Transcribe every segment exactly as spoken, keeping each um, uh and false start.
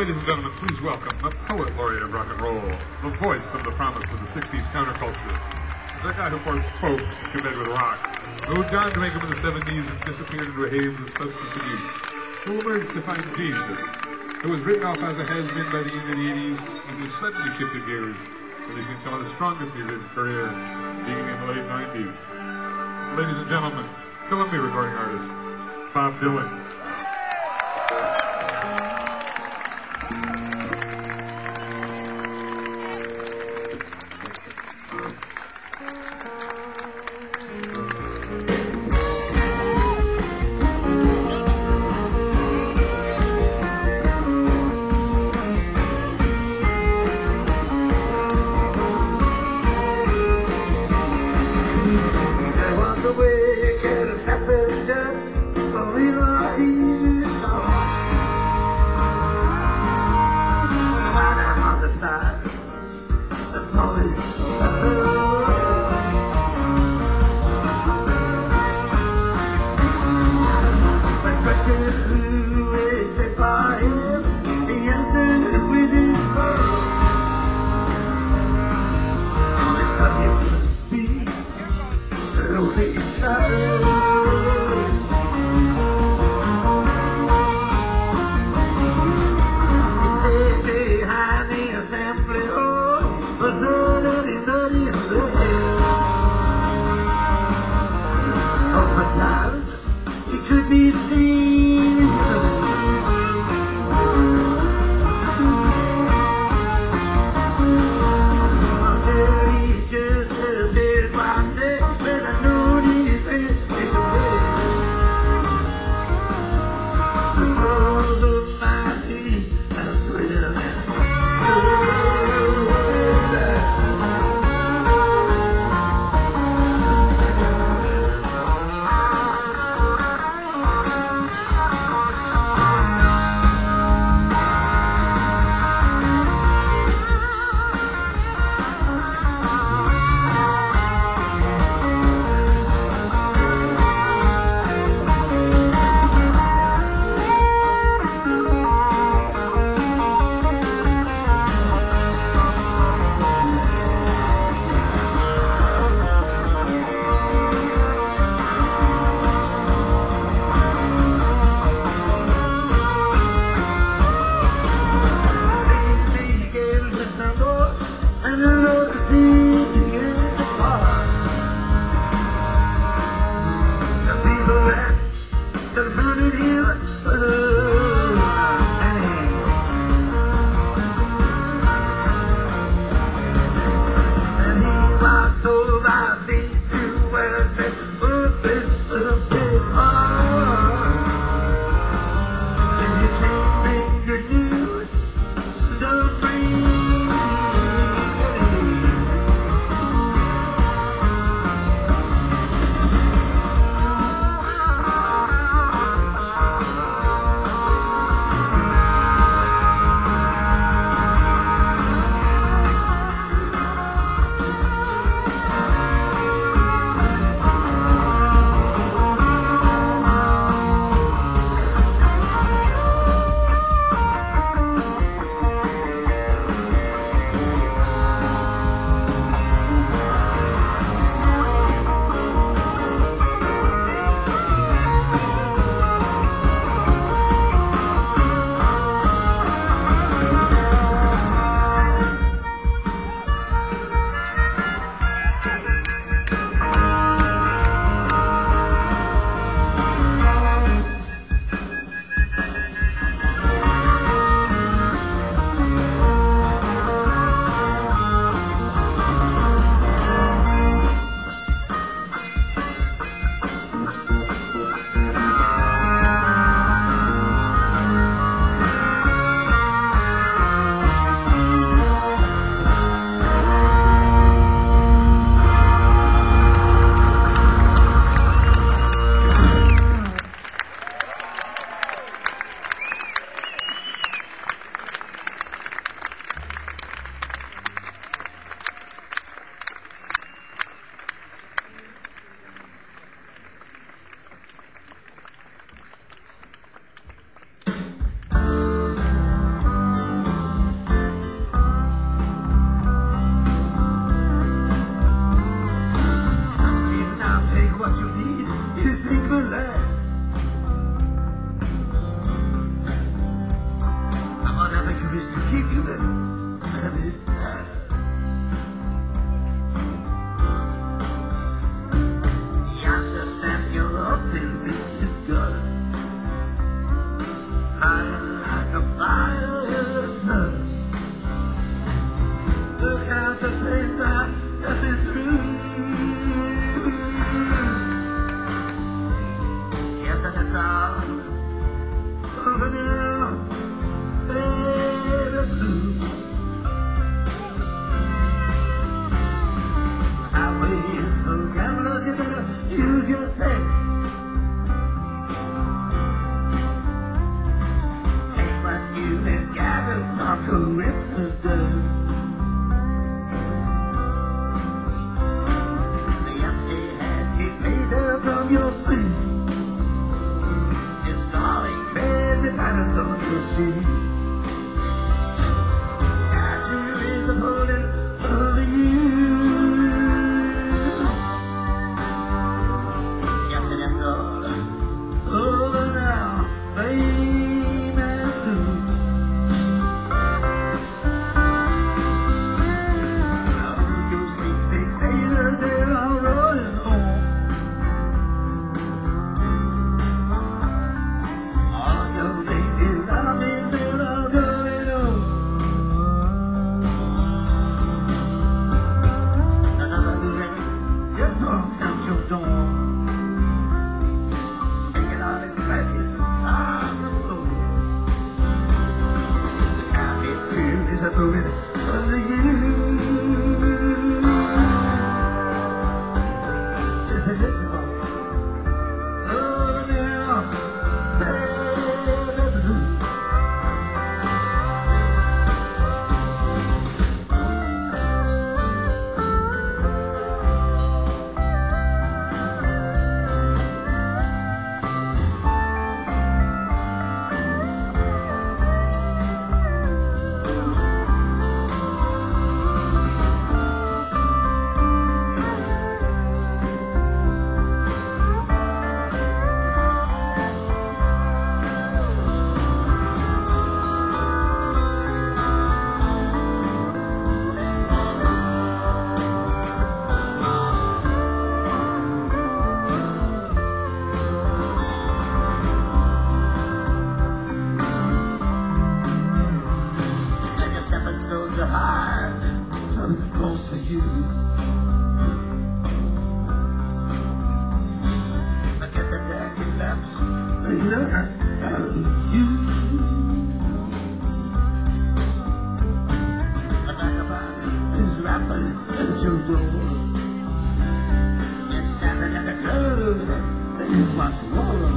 ladies and gentlemen, please welcome the poet laureate of rock and roll, the voice of the promise of the sixties counterculture, the guy who forced folk to bed with rock, who died to make him in the seventies and disappeared into a haze of substance abuse, who emerged to find Jesus, who was written off as a has-been by the end of the eighties, and who suddenly shifted gears, releasing some of the strongest music of his career, beginning in the late nineties. Ladies and gentlemen, Columbia recording artist, Bob Dylan. Be seen choose yourself. Take what you have gathered from coincidence. The empty hand he made up from your sleeve is drawing crazy patterns on your sheet. Statue is a pulling over you. Yes, and it's all over now, fame and blue. Now you six six sailors, they're all rolling home. All your native armies, they're all going home. Another race, just walked out your door. He's taking all his blankets on the floor. The carpet too is a moving under you. Listen, it's all over now, baby blue. Like a stepping stones to hard, something calls for you. Forget the dad you left, they look at you. A vagabond who's rapping at your door. You're standing in the clothes that you once wore.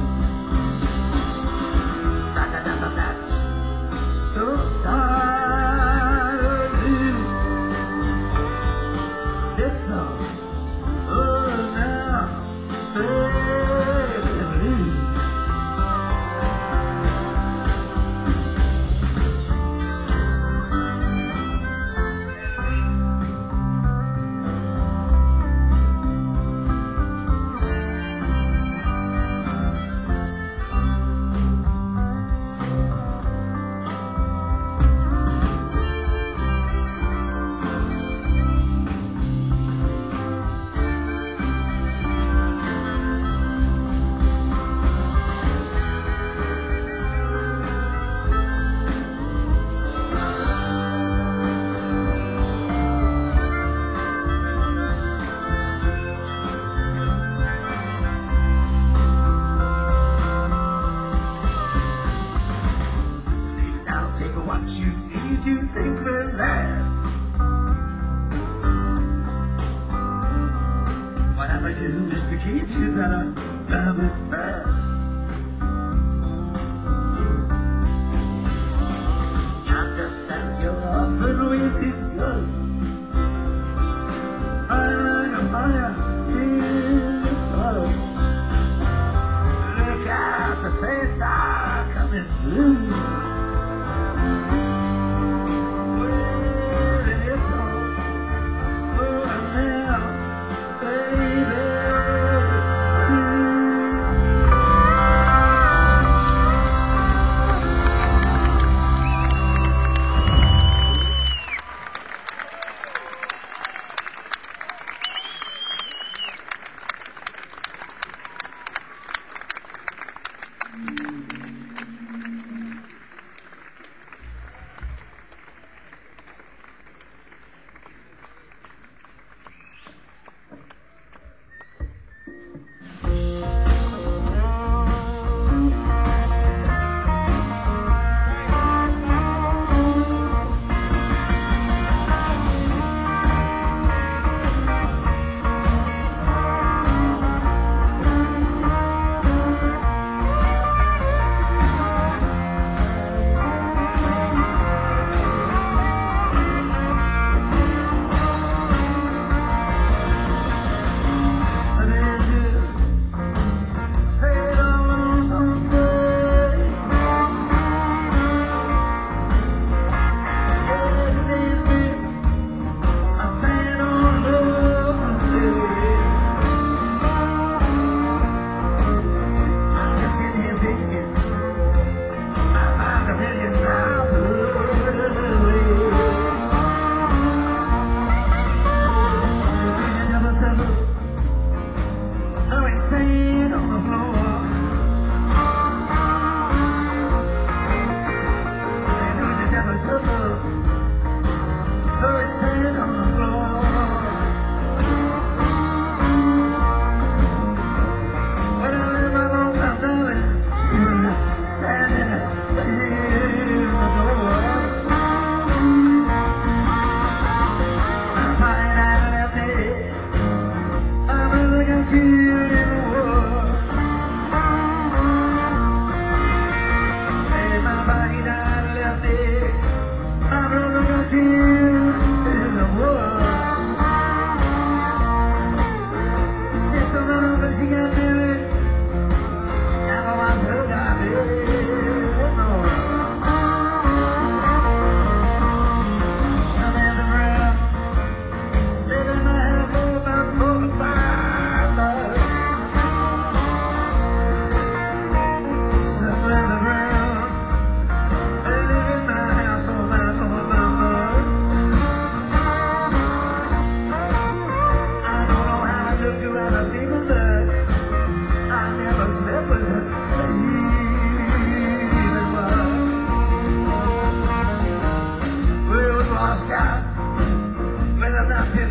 Striking up a match, your star anew. It's all over now, baby blue. Just leave it now, take what you need, you think will last. What I would do is to keep you better, love it bad. Understands your offering with his gun. Right like a fire in the flood. Look out, the saints are coming through. Well, and it's all over now, baby blue.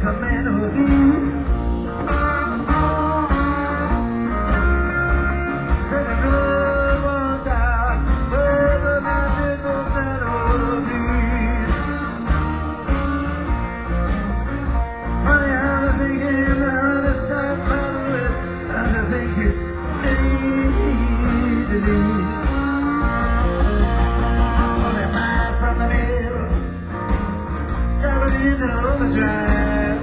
make a man who needs. Said the road was down, where the man did no man who needs. Funny how the things you learn to start bothering with are the things you need to leave. Pulling miles from the mill, driving into overdrive.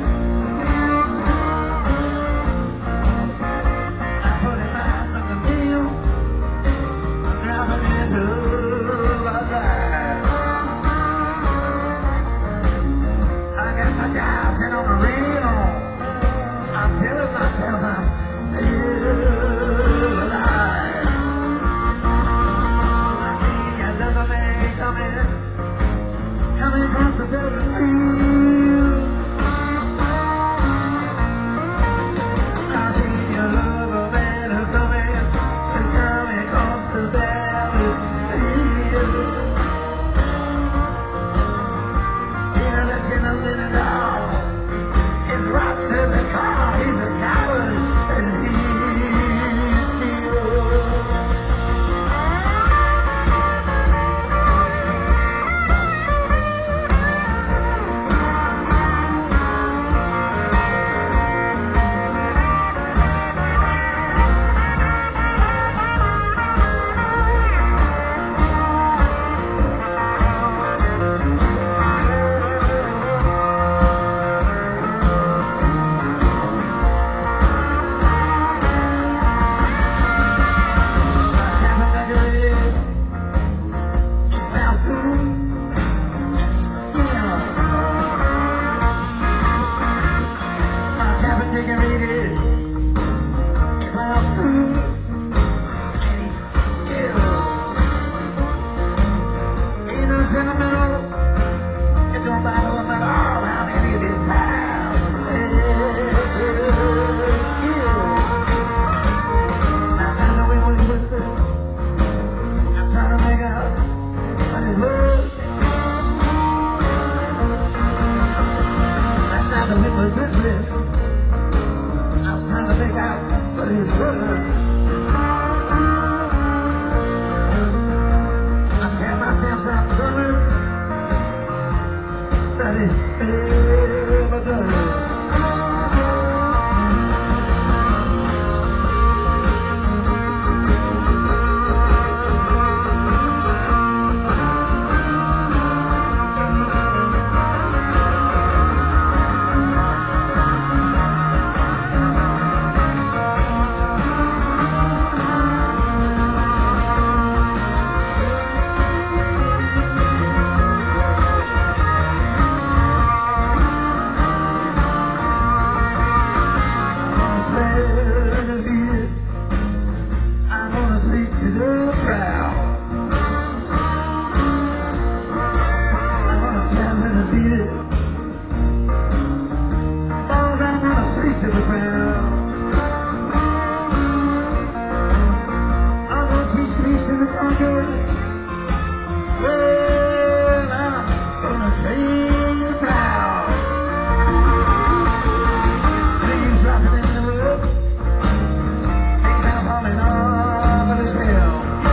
I'm pulling miles from the mill, driving into overdrive. I got my guys sitting on the radio. I'm telling myself I'm still alive. I seen your lover man coming, coming across the building field. I seen your lover man coming, coming across the battlefield. You know that you know that it all is rotten to the car. He's a coward and he's killed. Sentimental, it don't bother him at all how many of his pals last time the wind was whispering, I was trying to make out what it was. Last time the wind was whispering, I was trying to make out what it was. I tell myself something coming that it never does. I'm gonna speak to the crowd. I'm gonna smell the defeated. Balls, I'm gonna speak to the crowd. I'm gonna teach peace to the conquered. Well, I'm gonna tame the crowd. Leaves rising in the wood. Things are falling off of his hill.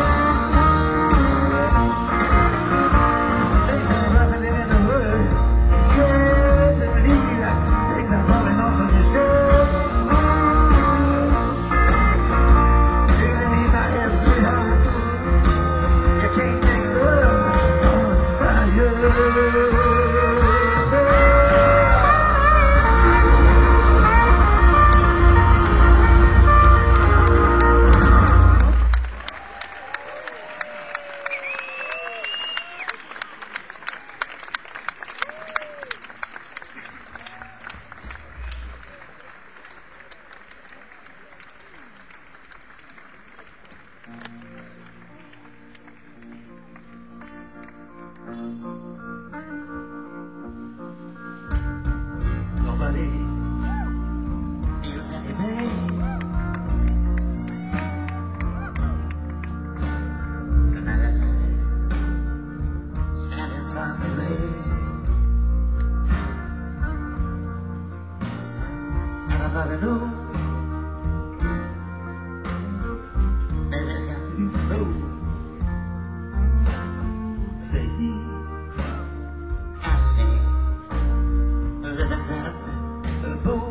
Things are rising in the wood. Yes, indeed. Things are falling off of his hill. Nobody knows. Baby's got you know. Baby, I see the ribbons out of the bow.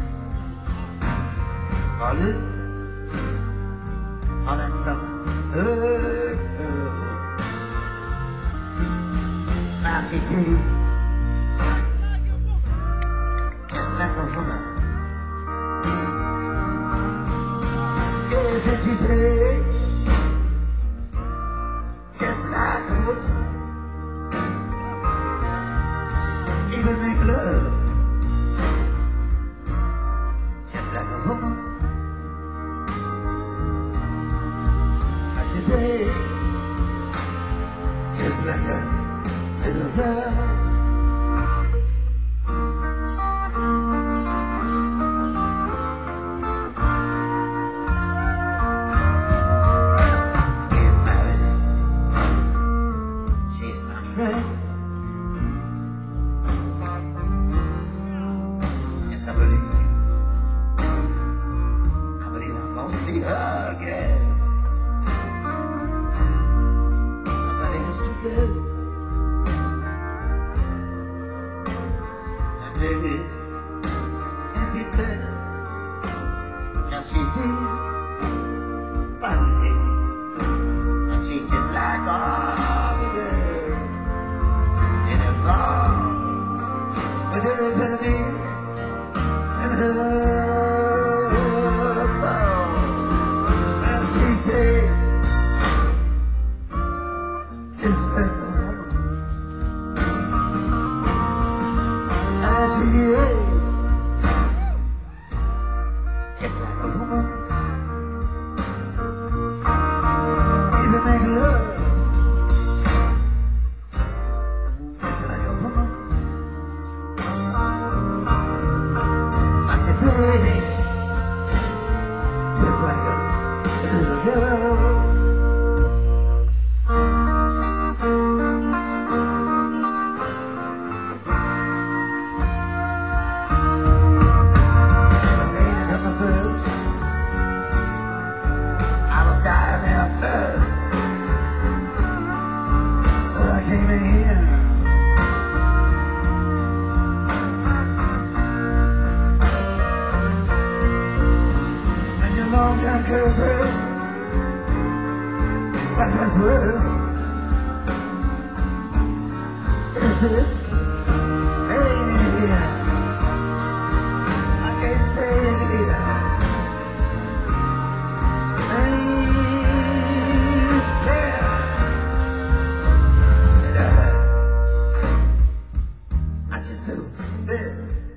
Falling, falling from her girl. Now she takes just like a woman. Yes, and she takes just like a woman. Even make love just like a woman. But she takes just like a little girl. Yes, I believe. I believe I'm gonna see her again. Nobody has to live. And baby, can't be better. Now she sees funny, and she's just like all the girl in her fall with every penny and her ball. And she takes just like a woman. And she is just like a woman. Even make love just like a woman. That's a pretty, just like a little girl. It was raining from the first. I was dying there first. So I came in here. And your long-time curses, what was worse is this. Ain't in here. I can't stay in here. Ain't there. And I, I just do it.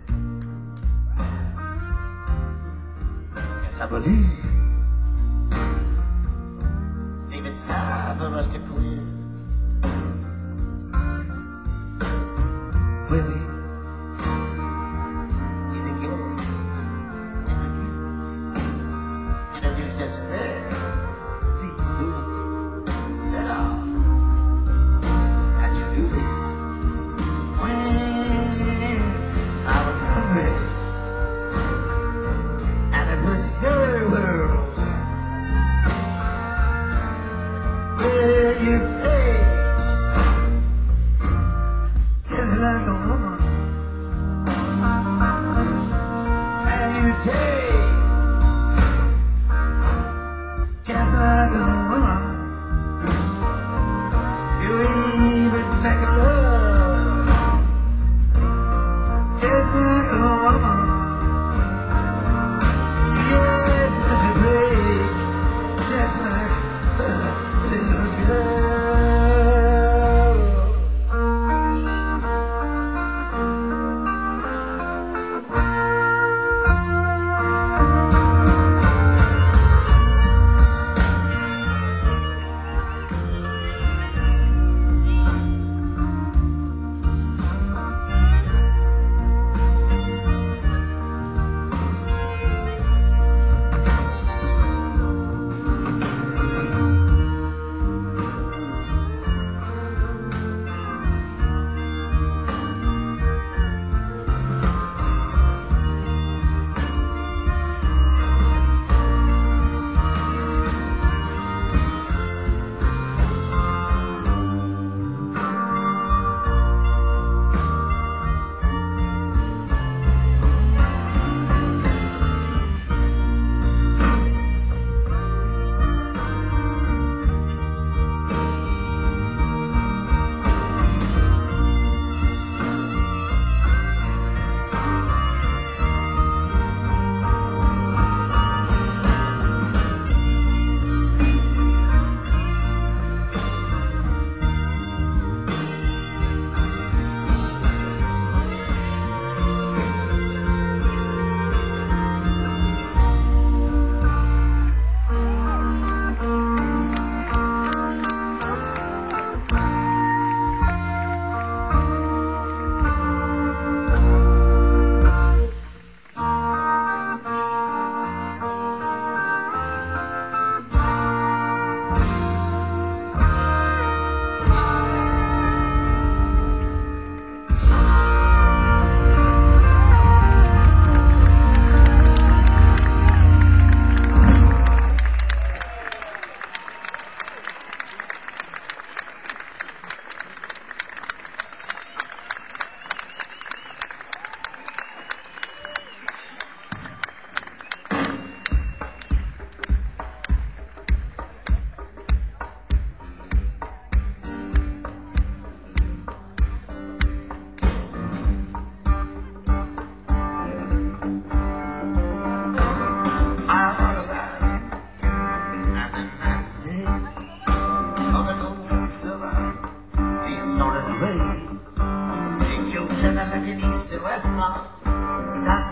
Yes, I believe. Maybe it's time for us to quit. When we either get introduced, introduced as friends, please do it at all. That you do it when I was hungry, and it was your world. Where you play just like a woman, and you take just like a woman. You even make love just like a woman. Yes, there's a break just like a little girl.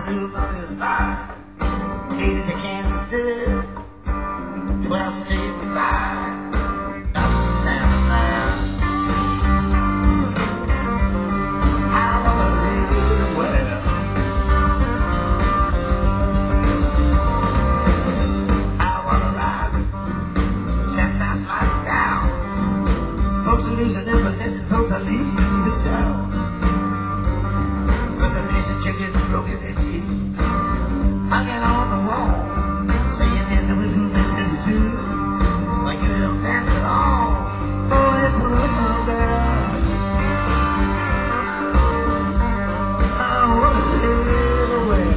knew about his fire. Headed to Kansas City, twelve state ride. Nothing standing there. I wanna live well. I wanna rise, checks I slide down. Folks are losing their possessions, folks are leaving town. With the mission chicken broken their teeth, hanging on the wall, saying dancing with whom they tell you to, but you don't dance at all. Oh, it's a little girl. I wanna live away.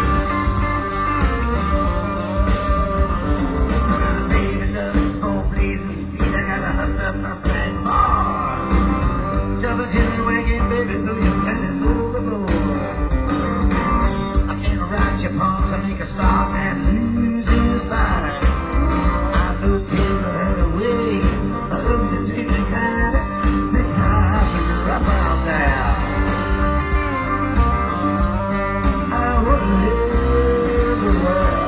Baby, love for blazing speed. I got a hunt up Mustang bar. Double chinny wagging, baby, so your pen is overboard. I can't write your palms and make a stop and lose his mind. I know people had a way of the dreaming kind of things I can wrap out there. I wanna live the world.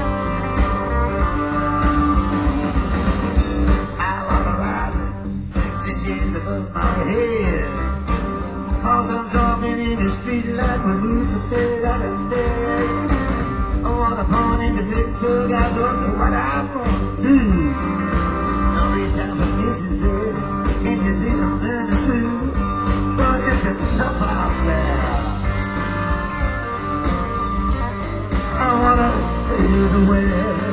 I wanna rise six inches above my head. Cause I'm jumping in the street like we move the bed out of bed. I wanna pawn into Vicksburg, I don't know what I'm gonna do. Don't reach out for Missus Ed, can't you see something to do? But it's a tough out there. I wanna live the way.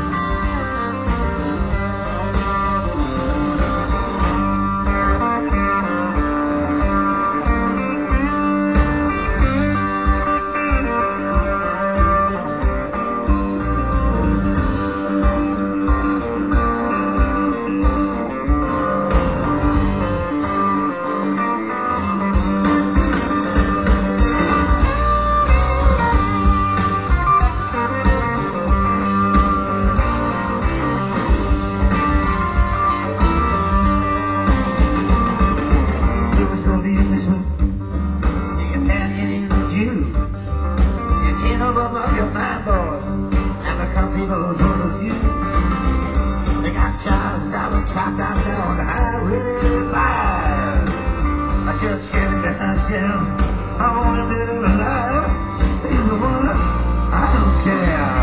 Trapped out there on the highway line. I just shaving the myself. I wanna be alive. Either one, I don't care.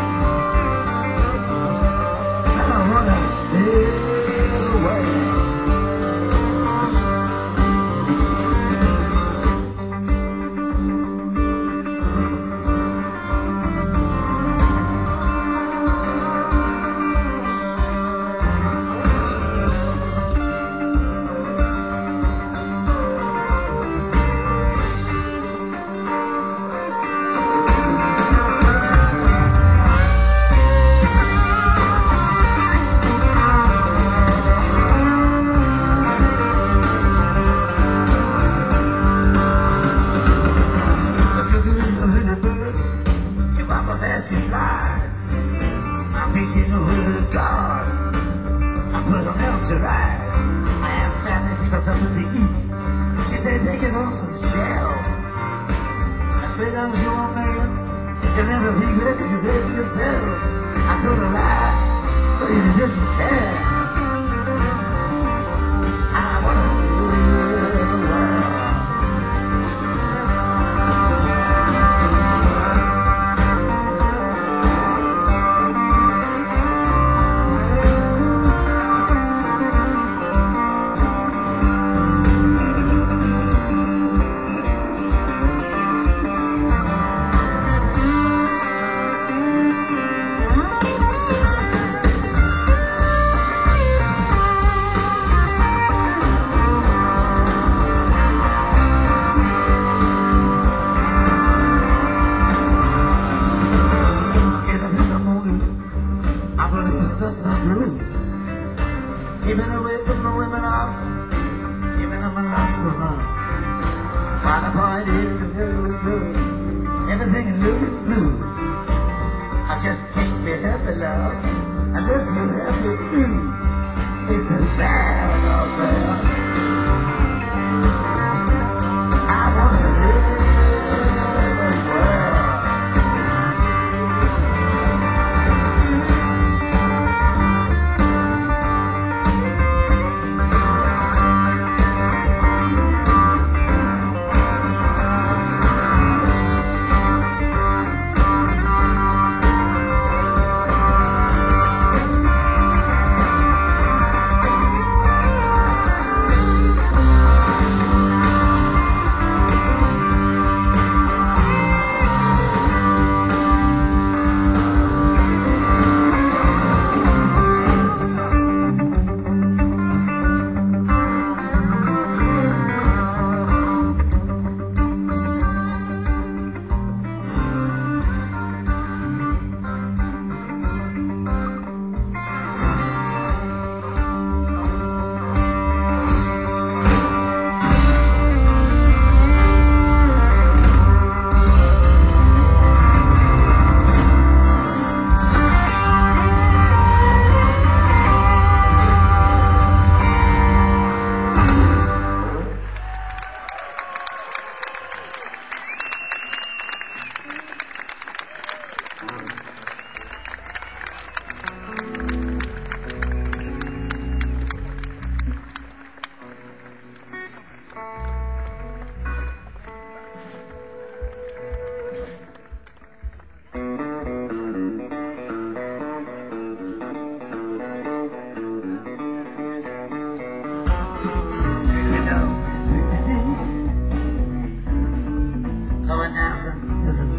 I wanna live away. She flies. I'm preaching the word of God. I put them out to rise. I asked family for something to eat. She said, take it off the shelf. As big as you are, man, you'll never regret it, you did yourself. I told her lie, but you didn't care. I wanna live the world. Keeping away from the women out, giving them a lots of fun. While the party is real good, everything is looking blue. I just can't be happy, love, unless you're happy too. It's a bad out there. I wanna live in the world.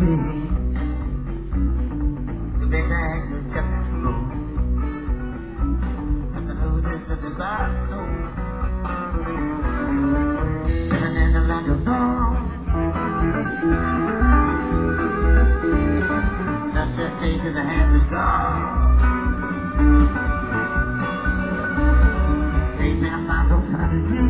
free. The big bags have got that to go. But the noses to the barstool. Living in the land of North. Trust your fate to the hands of God. They pass my soul silently.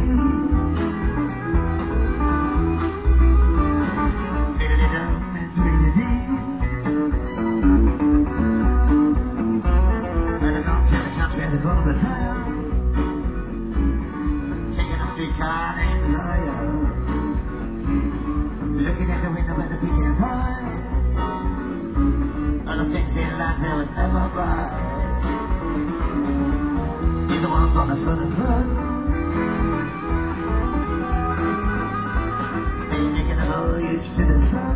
Taking a streetcar named Zion, looking at the window by the pecan pie. All the things in life they would never buy. Either one gonna turn and run. They making a voyage to the sun.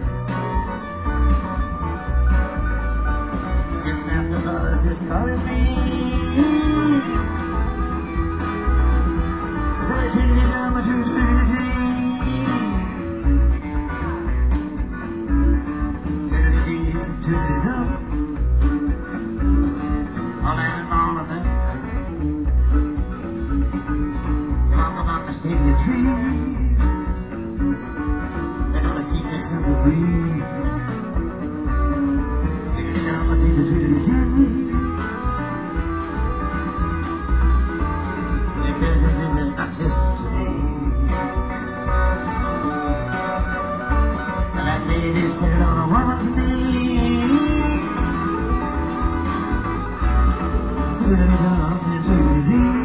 This master's voice is calling me. So I treated it down, but you treated it. Treated it, treated it up. All that and all of that sun. They walk about the stately trees. They know the secrets of the breeze. Treated it down, but see the treated it deep. Just to me. And that baby sitting on a woman's knee. Putting it up and putting it deep.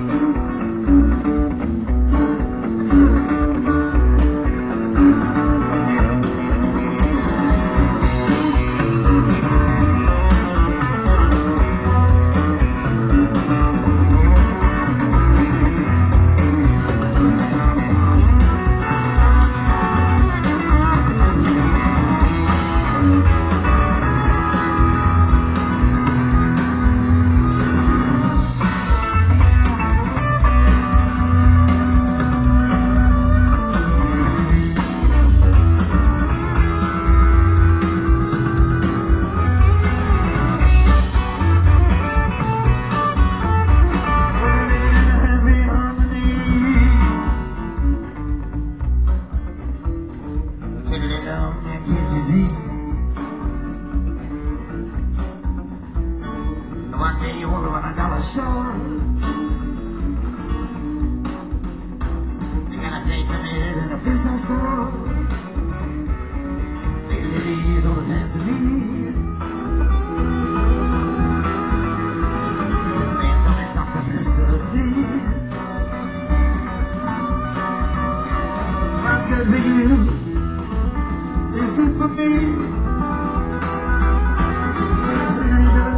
One day you wonder when a dollar short. You gotta take a minute in a business school. Big ladies on his hands and knees. Saying tell me something, Mister Please. What's good for you is good for me. So it's really good.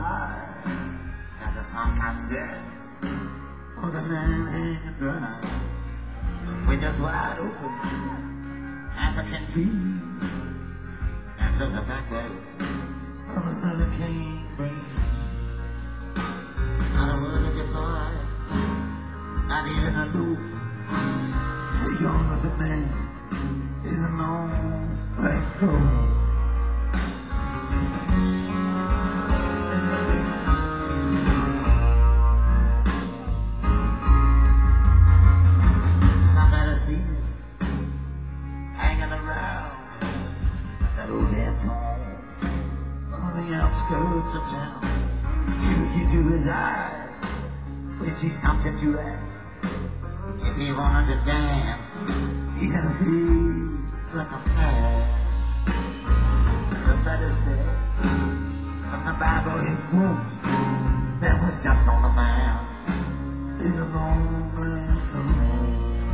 fire as the sun comes down on the land hanging dry. Windows wide open, African tree, and to the back waves of a hurricane breeze. Not a word of goodbye, not even a loop. Stay gone with a man in a long black coat. Somebody see me hanging around that old dad's home on the outskirts of town. She looked into his eyes when she stopped him to ask if he wanted to dance. He had a face like a man. Somebody said from the Bible in quotes, there was dust on the mound in a long black hole.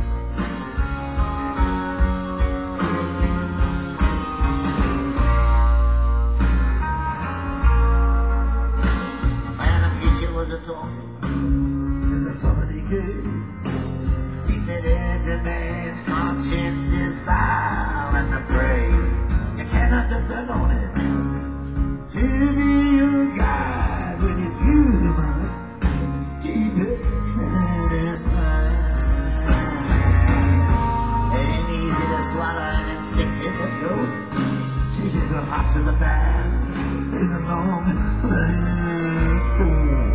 Man, the future was a talking as a somebody gave. He said every man's conscience is vile and depraved. You cannot depend on it to be your guide when it's used you must keep it satisfied. It ain't easy to swallow and it sticks in the throat. Take it hot to the bad in a long black hole.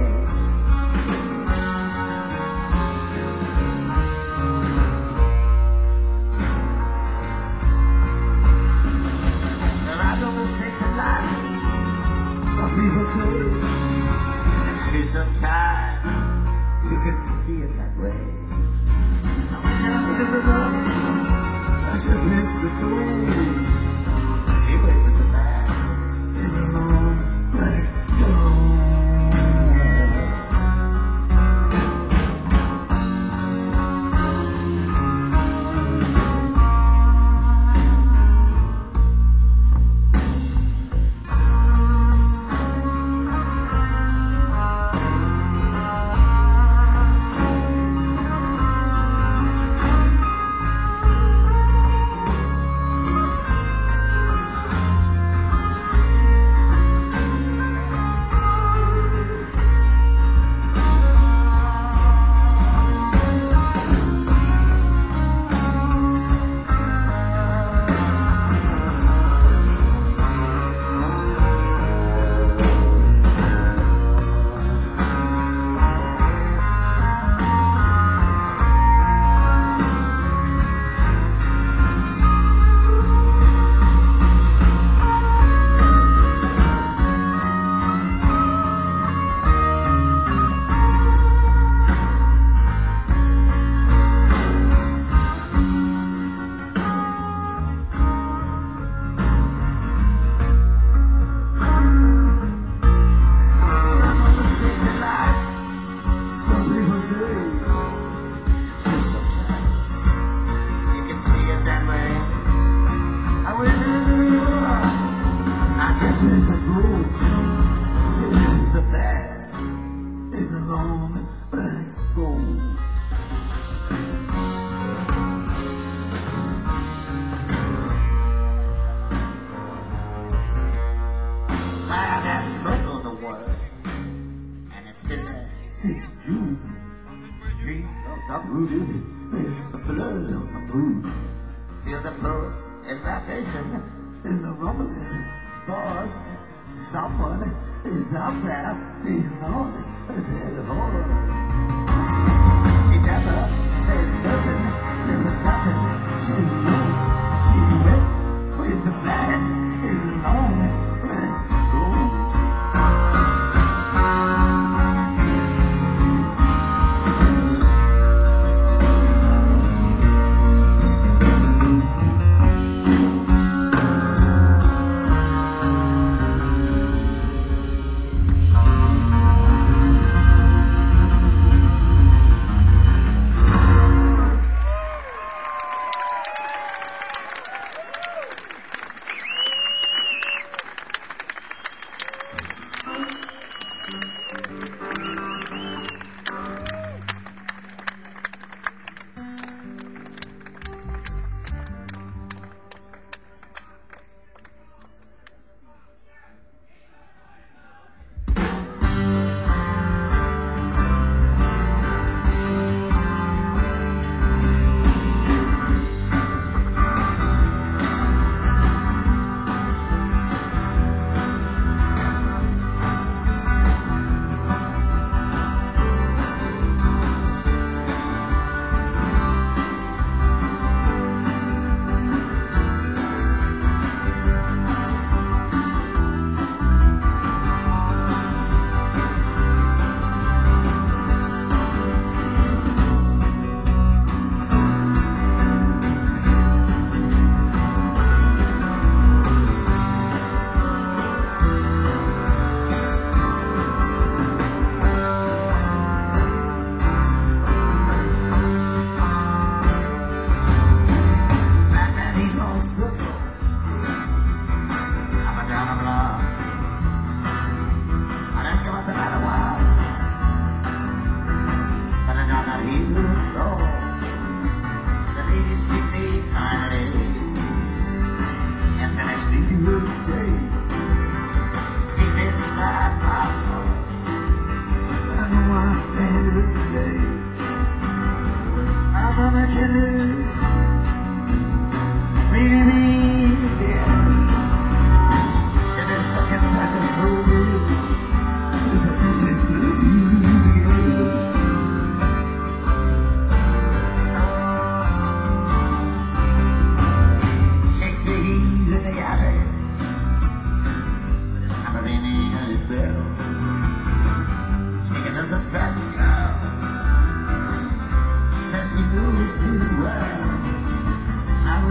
Mistakes in life, some people say, it's true sometimes, you can see it that way. I went down to the river, I just missed the gold. She went with the man in a long black gown.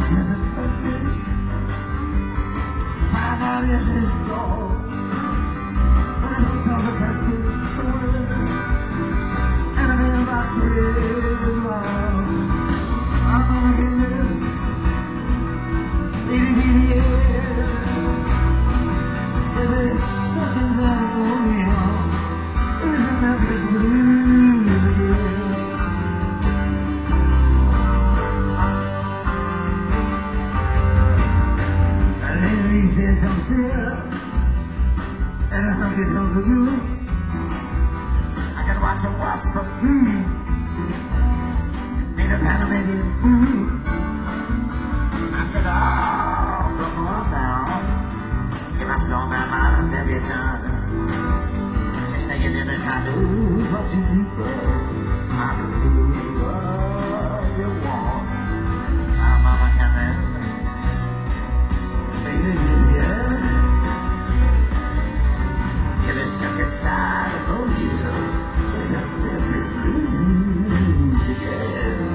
in the nothing. Find out it's his dog. But the post office has been stolen. And the mailbox is long. I'm gonna get this. Lady be the end. Baby, stuck inside a Montreal. Is the Memphis Blues again. He says I'm still in a hunky tonk of you. I can watch him watch from me. Need a Panamanian boo. I said, oh, come on now. You must know my mind every time. She said you didn't try to lose what you need. I do what you want. My mama can live. Till it's stuck inside a mobile with the Memphis Blues again.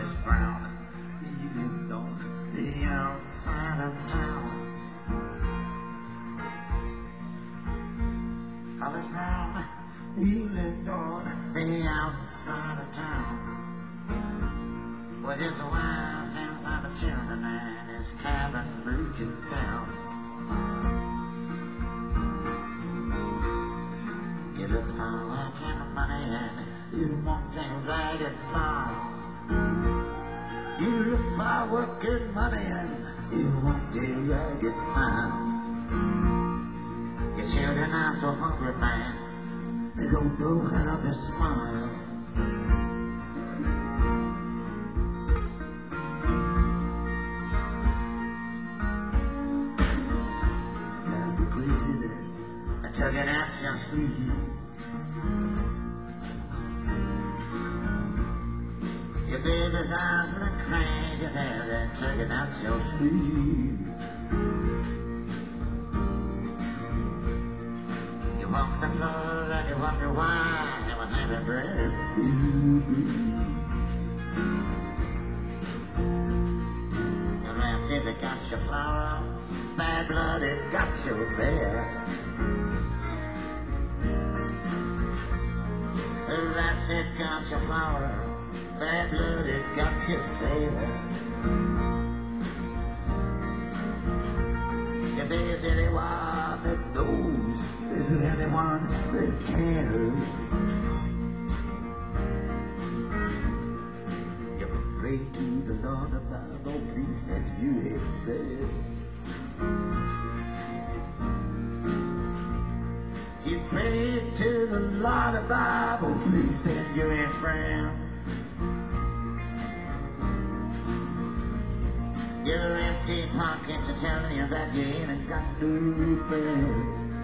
Alice Brown, he lived on the outside of town. Alice Brown, he lived on the outside of town with his wife and five children and his cabin breaking down. You look for work and money and you want a ragged farm. You look for work and money and you want a ragged farm. Your children are so hungry, man, they don't know how to smile. There's the crazy that tugging at your sleeve. Your baby's eyes look crazy there, they're tugging at your sleeve. You walk the floor and you wonder why it was every breath you breathe. The rats if it got your flower, bad blood it got your bear. The rats it got your flower, bad blood it got you there. If there's anyone that knows, is there anyone that cares? You pray to the Lord above, oh please send you a friend. You pray to the Lord above, oh please send you a friend. Your empty pockets are telling you that you ain't got no friend.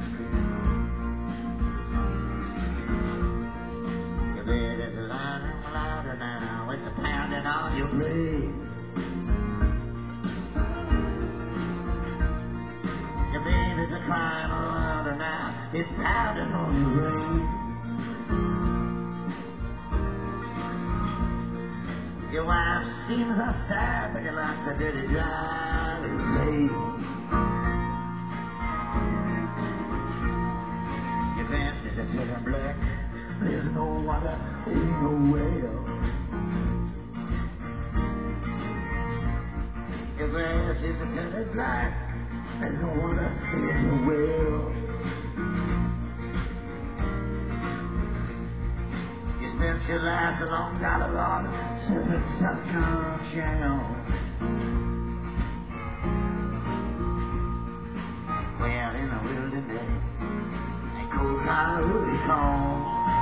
Your bed is louder and louder now, it's a pounding on your brain. Your baby's a crying louder now, it's pounding on your brain. Your wife's schemes are stabbing you like the dirty driving rain. Your glasses are turning black, there's no water in your well. Your glasses are turning black, there's no water in your well. You spent your last long dollar on seven shotgun shells. Well, in the wilderness, they cold coyote call.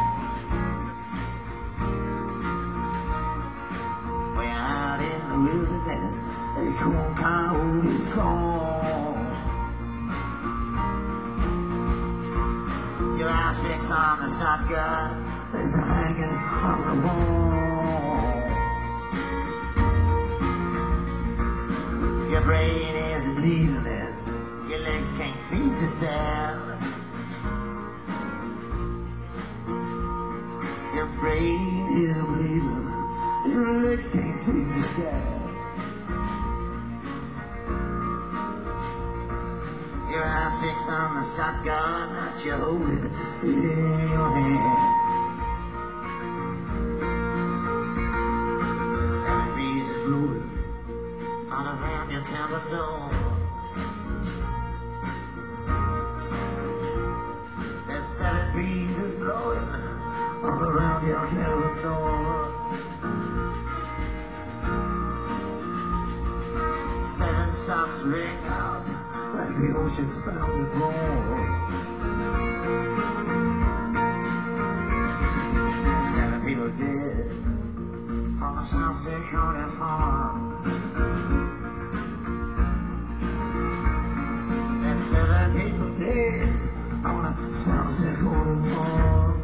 Well, out in the wilderness, they cold coyote call. Your eyes fixed on the shotgun, it's hanging on the wall. Your brain is bleeding, your legs can't seem to stand. Your brain is bleeding, your legs can't seem to stand. Your eyes fixed on the shotgun that you're holding in your hand. Blowing all around your cabin door. There's seven breezes blowing all around your cabin door. Seven shots ring out like the ocean's pounding roar. Seven people dead on a South Dakota farm. There's seven people dead on a South Dakota farm.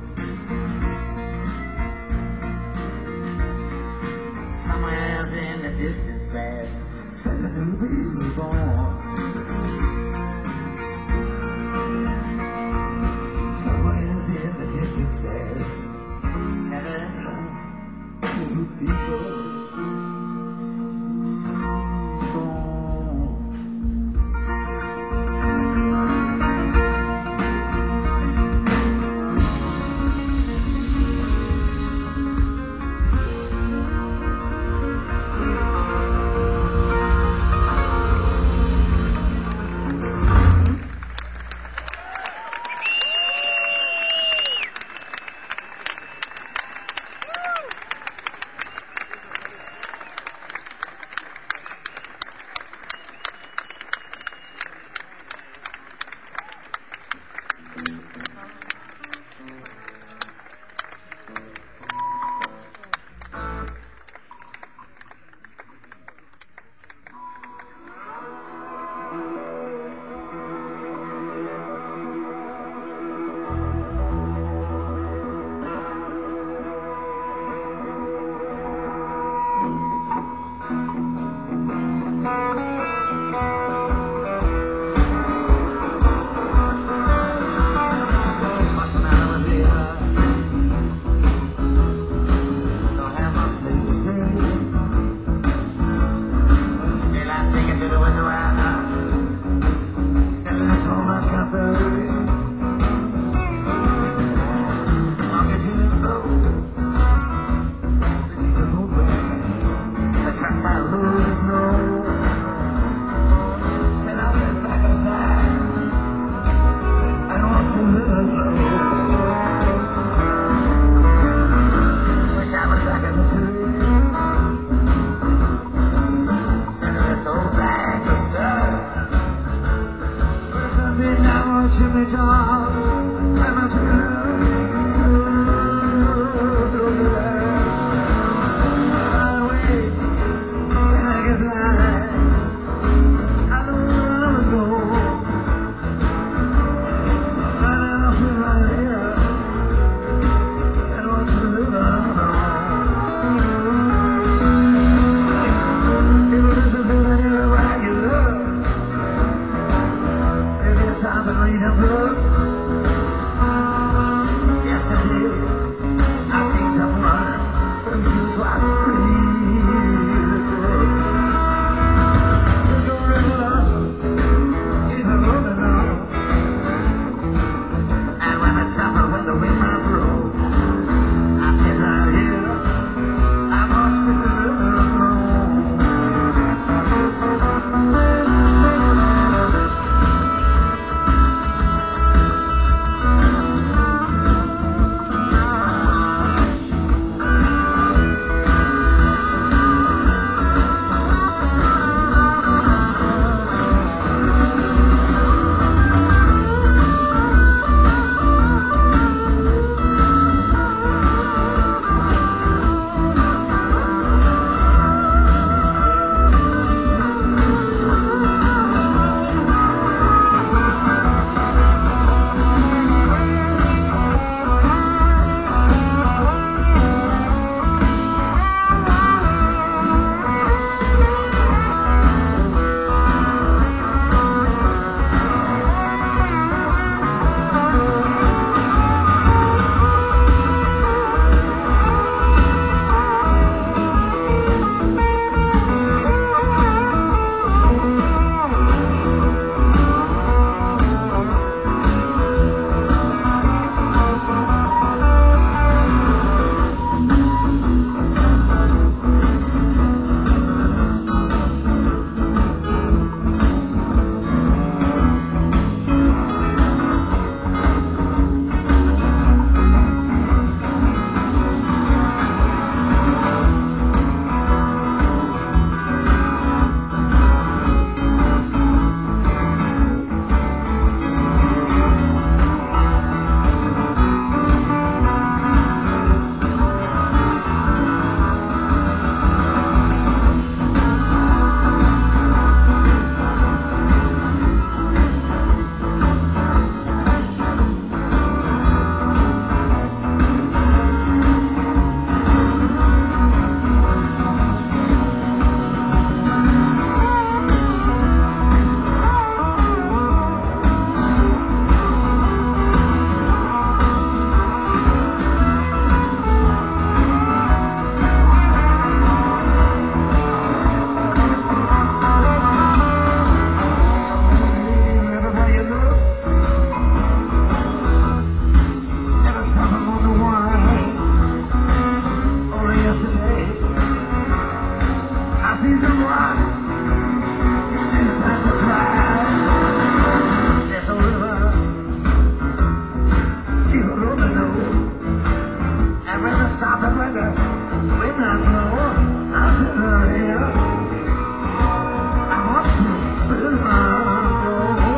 Somewhere in the distance there's seven new people born. Somewhere in the distance there's seven new people. say. And I'm singing to the window out, stepping this whole lot cafe. Walking to the floor, beneath the moonway, the tracks are rolling slow. Said I'll press back aside, and watch the river flow. I was back in the city, sending this old bag of sun. But it's a bit now watching me talk, and my true love so blows it out. I wait, and I get blind. I know where I'll go. Right now I'll sit right here and watch the river. Stop and read a book. Yesterday, I seen someone whose news was really good. There's a river, even rolling on. And when it's summer, when the wind might blow, I sit right here, I watch the river flow. Stop it when the wind not blow. I sit right here, I watch the river flow.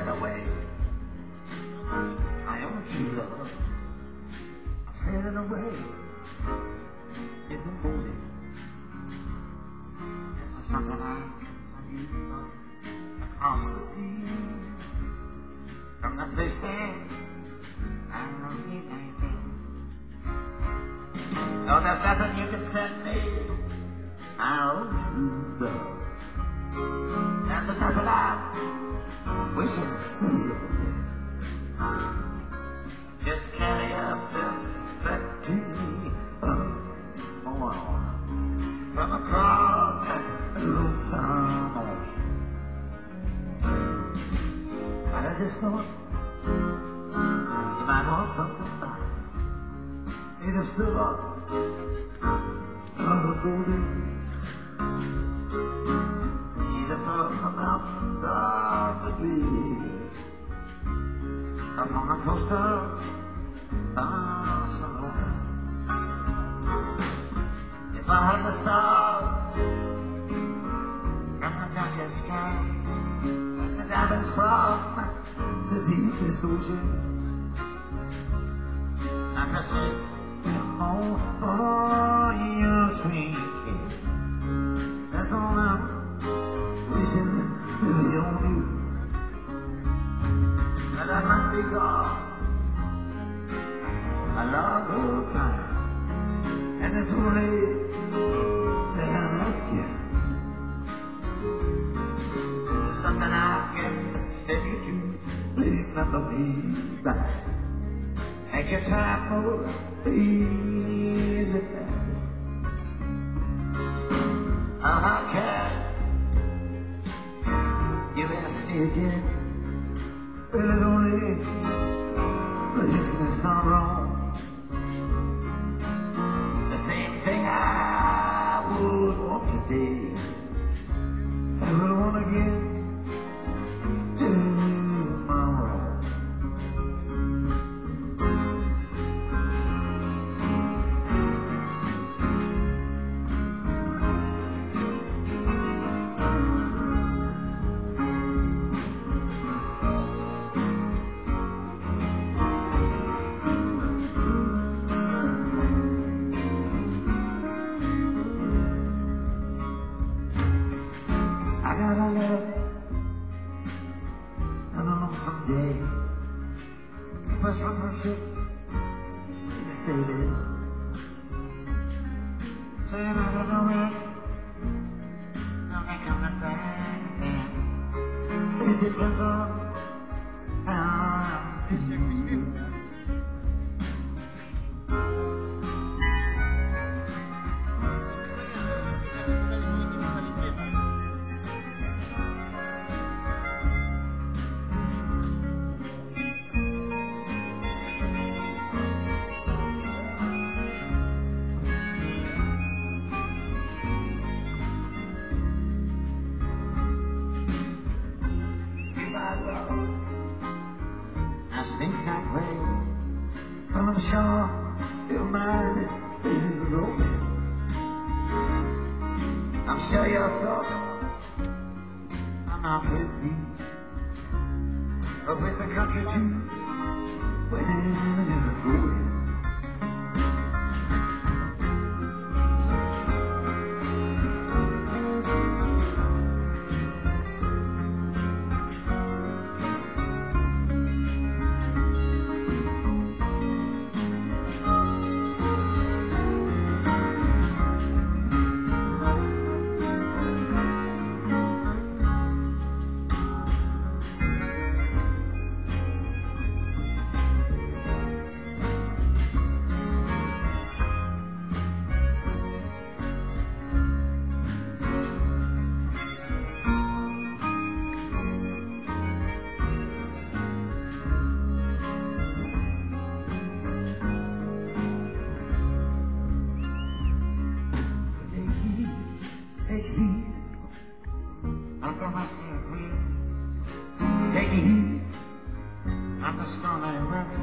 away my own true love. I'm sailing away in the morning. This is something I can send you from across the sea, from the place there I know you ain't been. No, there's nothing you can send me, my own true love. There's nothing I'm wishing to be able to. Just carry yourself back to me, oh, oh, from across that lonesome ocean. And I just thought you might want something fine, made of silver or golden, either from the mountains of Madrid or from the coast of Barcelona. If I had the stars from the darkest sky and the diamonds from the deepest ocean, I could sing them all for your sweet kiss. That's all I'm wishing really on you. That I might be gone a long old time, and it's only that I'm asking. This is something I can send you to remember me by. Make your time more easy passing. Oh, how can you ask me again? Well, it only makes me sound wrong. The same thing I would want today, I will want again tomorrow. I got a letter, and I know someday it was from her ship. It stated, saying I don't know when I'll be coming back again. It depends on how I feel. My love, I think that way, but I'm sure your mind is rolling. I'm sure your thoughts are not with me, but with the country too, where you're going. Take heed of the western wind. Take heed of the stormy weather.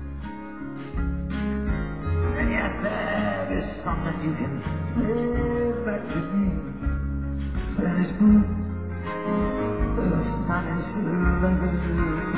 And yes, there is something you can say back to me. Spanish blues. of Spanish leather.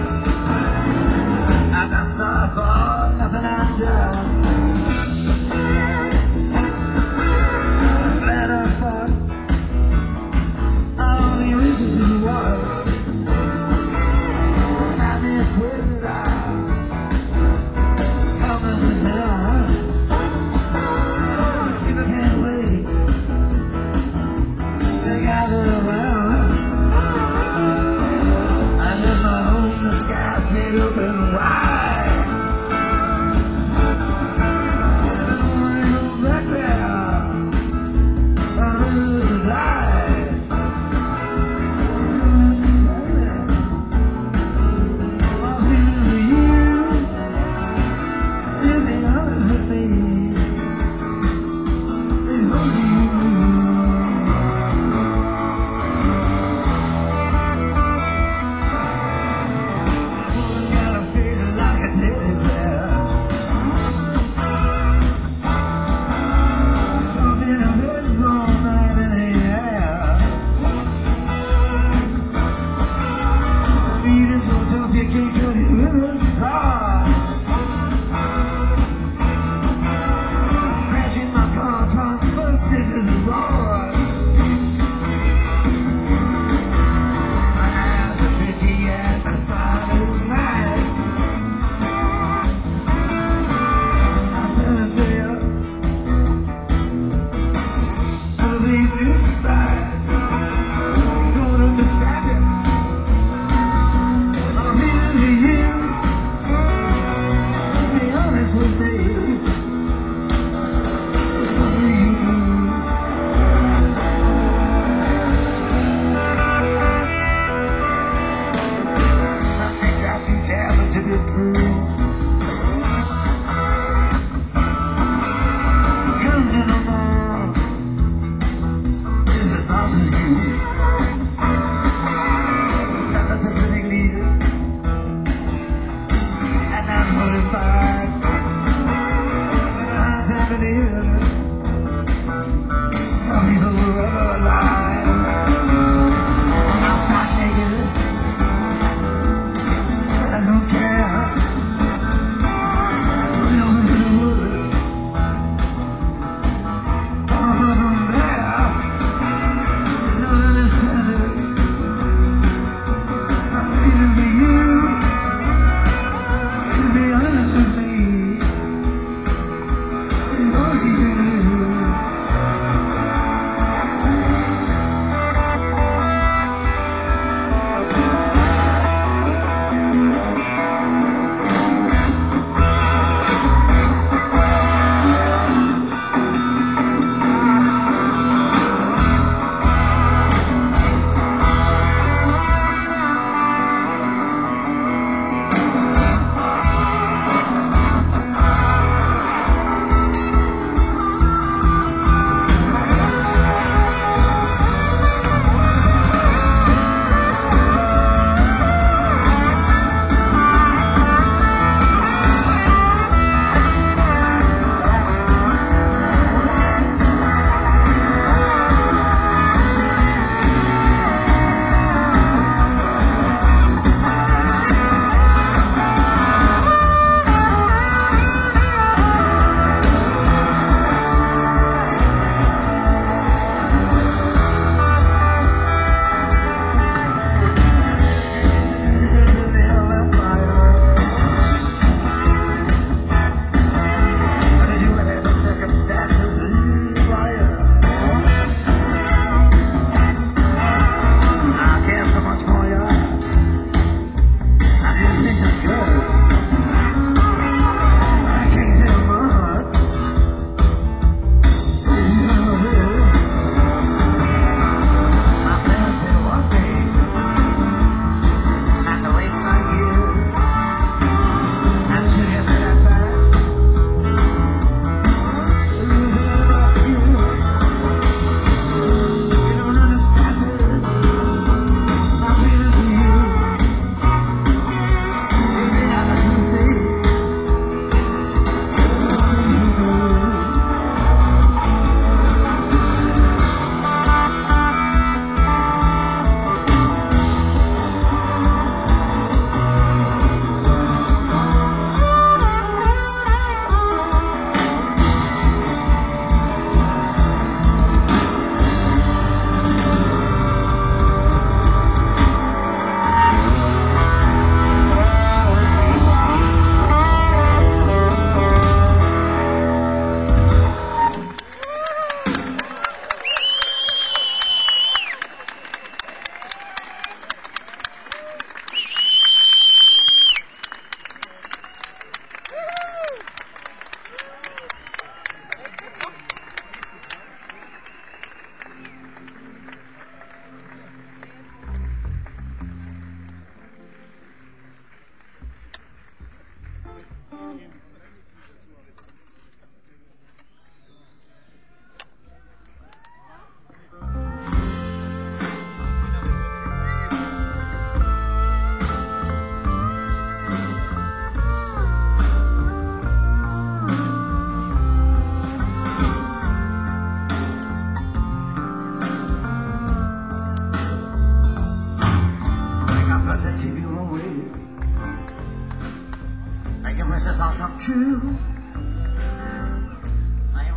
Sorry for nothing I've done.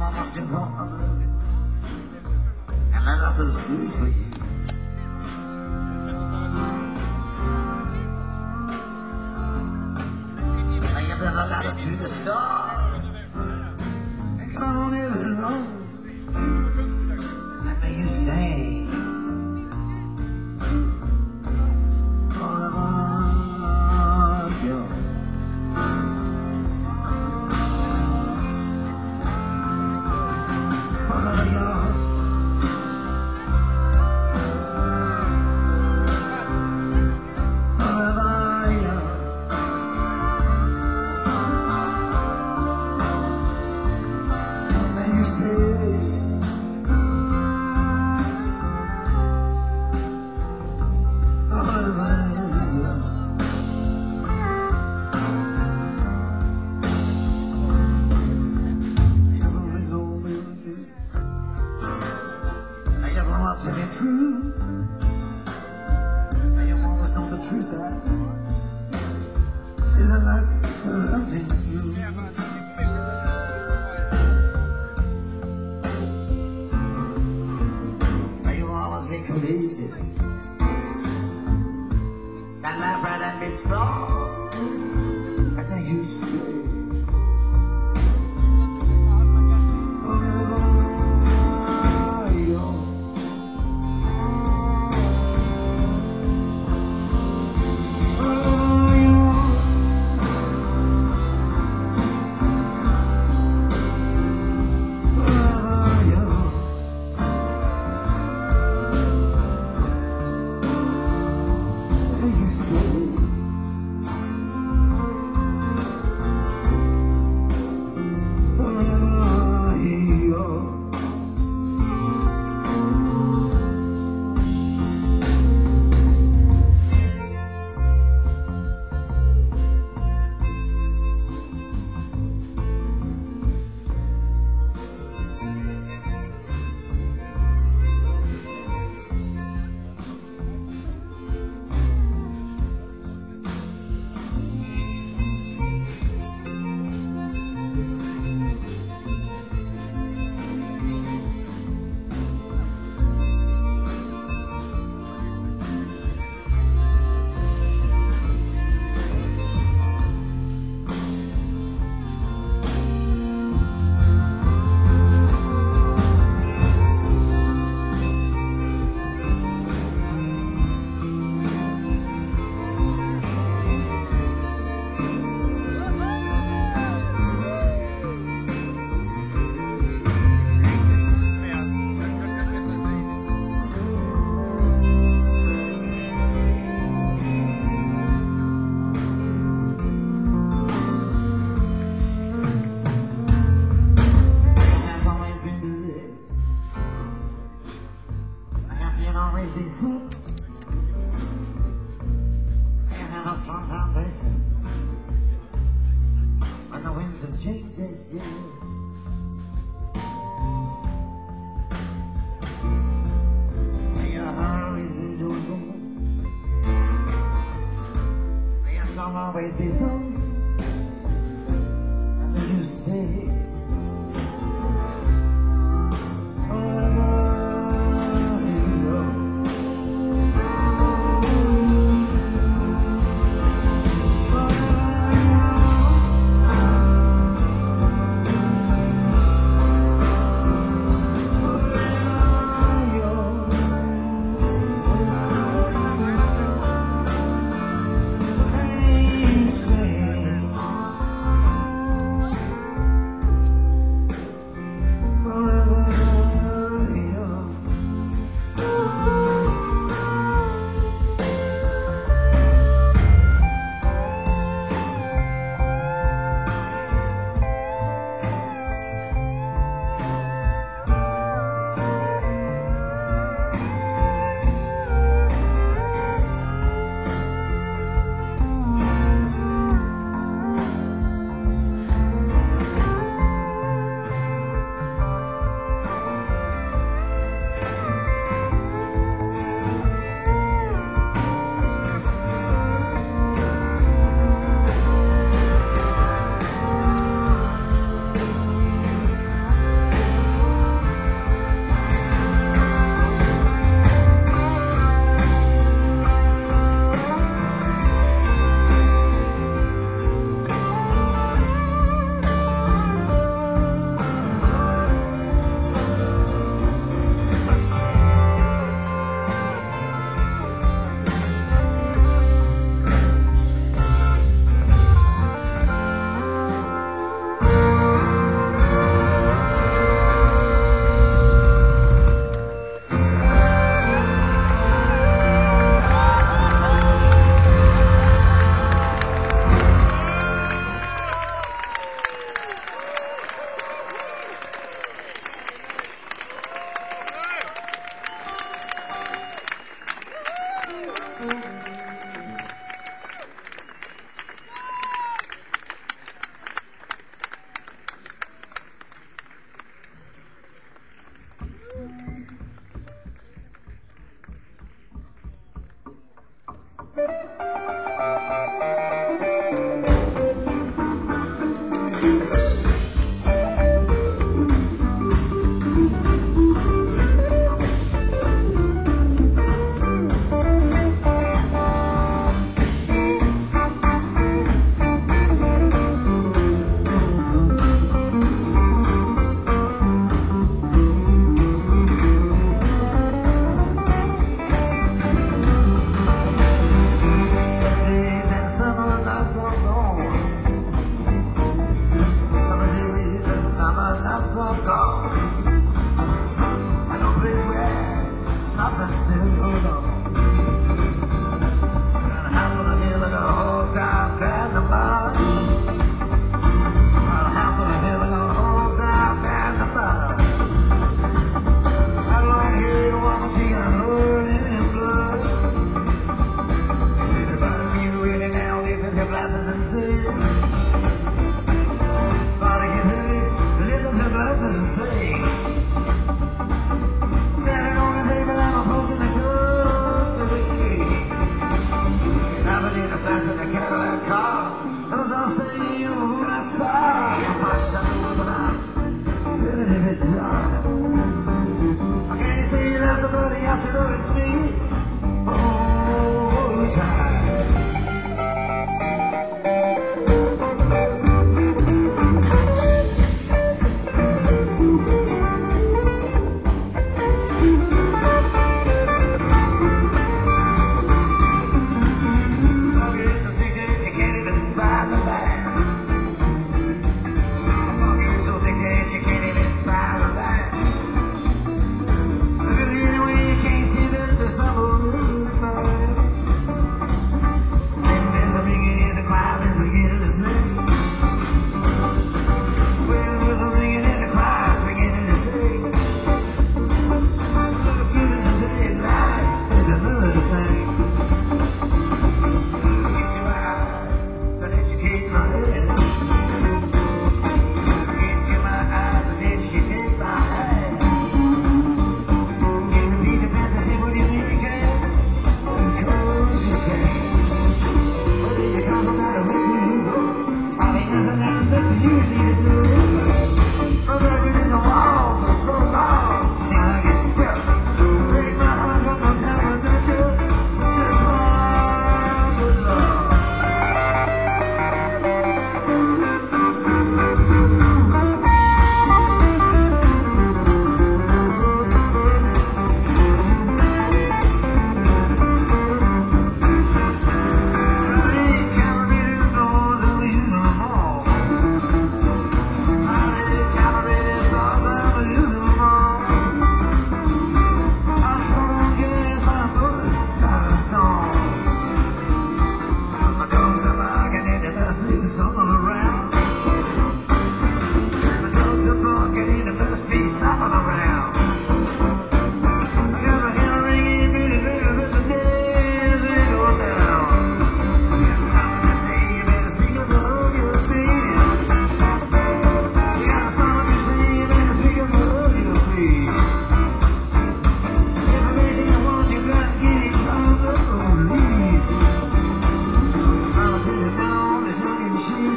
I must have gone and let others do for you. Now you've been a ladder to the stars and come on every road, and may you stay forever young. Forever young. Forever young. May you stay forever young. You're gonna know me, and you're gonna up to be true, and you always know the truth. I see the light surrounding you. May you always be courageous. Stand up right and be strong. And then you stay forever young. Forever young. Forever young. And you stay forever young. Has always been busy. I have always been swift. I have a strong foundation. When the winds of change, yes, yeah. May your heart always be doing good. May your song always be sung. And may you stay forever young. Stay it's all gone. I know a place where something still going on. Got a house on a hill, I got a horse out there in the mud. Got a house on a hill, I got a horse out there in the mud. Got a long haired woman, she got rolling in blood. Everybody get ready now, lift up your glasses and sing. Everybody get ready, lift up your glasses and sing. Standing on the table, I'm posing a toast to the king. I've been in the flats in the Cadillac car. As I say, you will not stop. My time, but I'm spinning in it dry. How can you say you love somebody else to know it's me? All the time.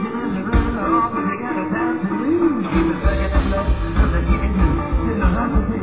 She was sucking the blood of the cheapest zoo. She was hustling.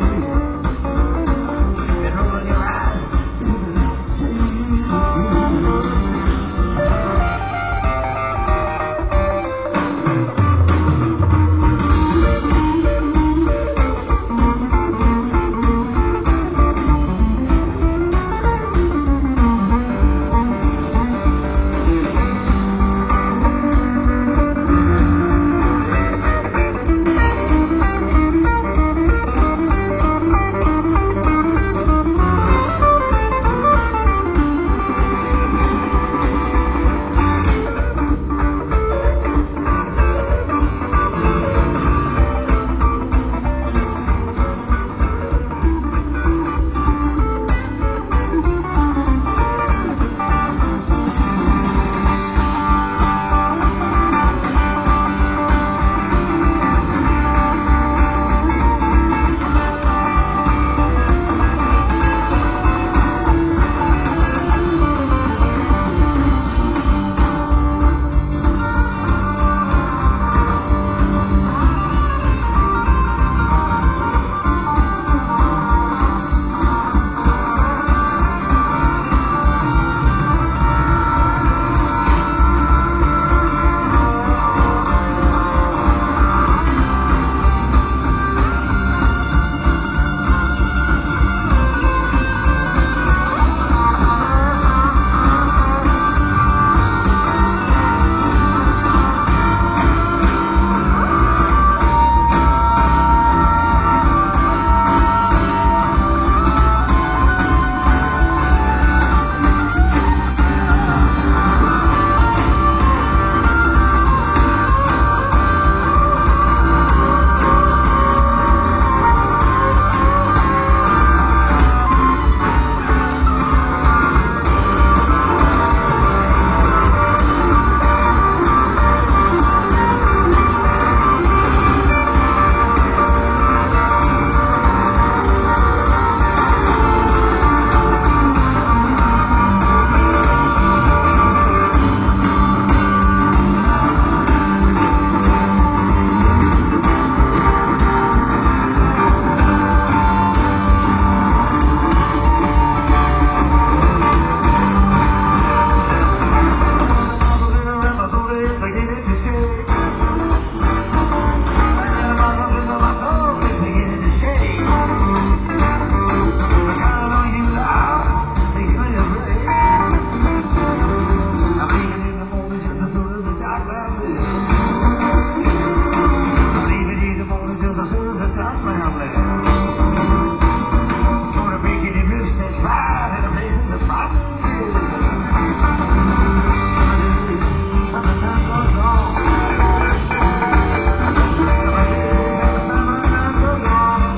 hot family. Gonna break any roof, set fire to the places of bottom. Some days, some nights are gone. Some days and summer nights are gone.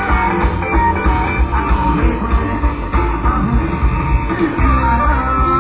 I always win something still going on.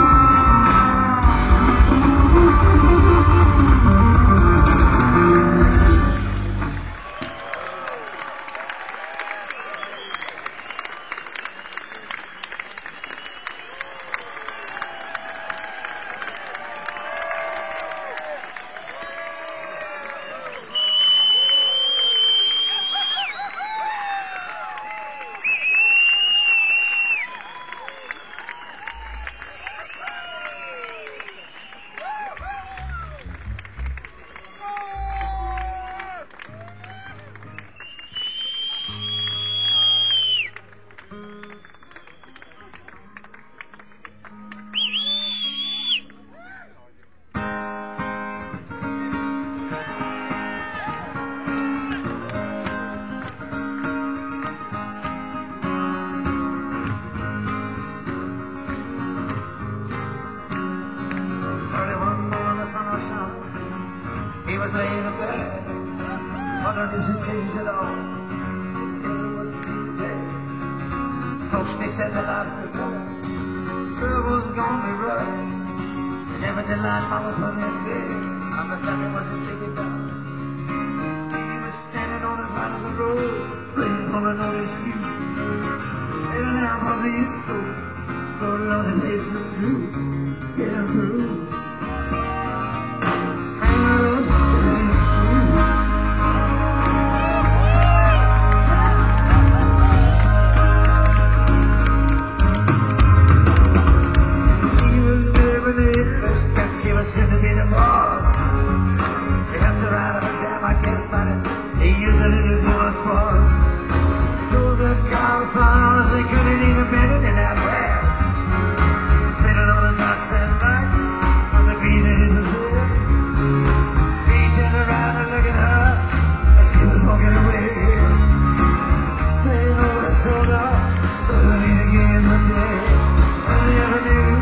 Early one morning the sun was shining. He was laying in bed, wondering if she'd changed at all. It was still dead. Folks, they said that life was good. Girl was gonna be rough. Never denied mama's honey and big. Mama's memory wasn't big enough. He was standing on the side of the road, waiting for an on his shoe. They didn't have how they used to go. Lord knows he paid some dues. Get him through. She was soon to be the boss. He helped her out of her jam, I guess, but he used a little too much force. He told the car was fine, honestly couldn't even bend it in that breath. Fiddled on the nuts and back, with the beat in his lips. He turned around and looked at her, and she was walking away. Saying over her shoulder, we'll meet again someday. And they never knew.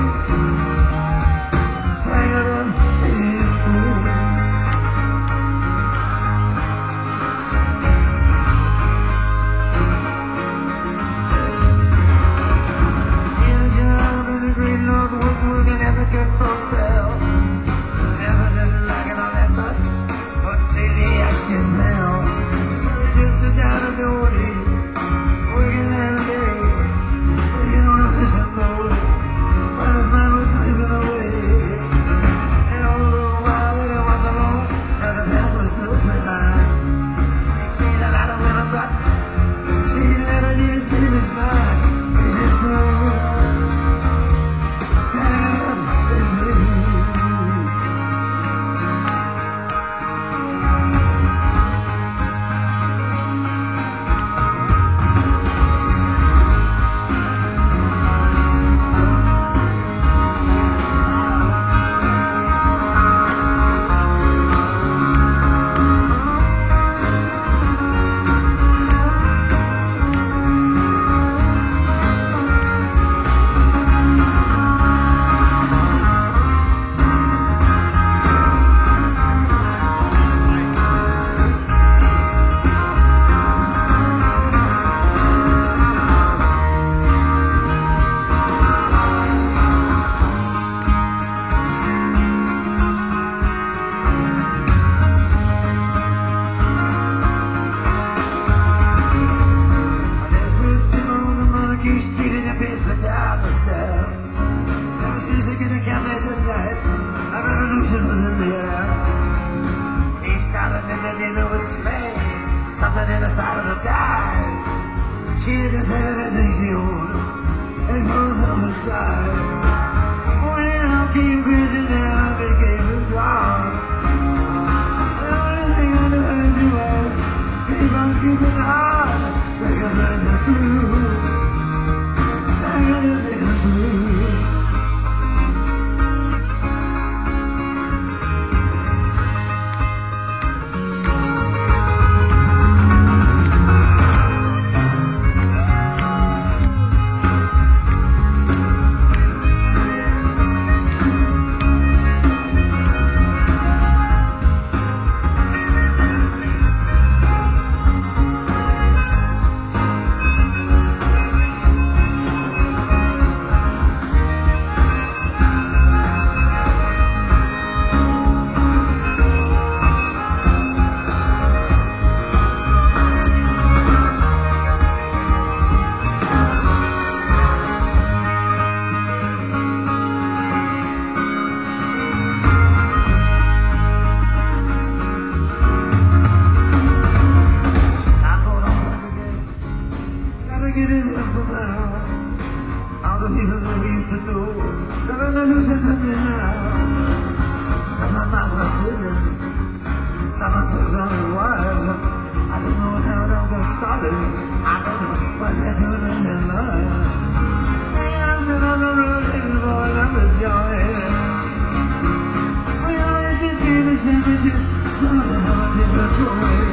I don't know what they're doing in love. I'm still on the road heading for another joint. We always did be the same, but just some of them have a different way.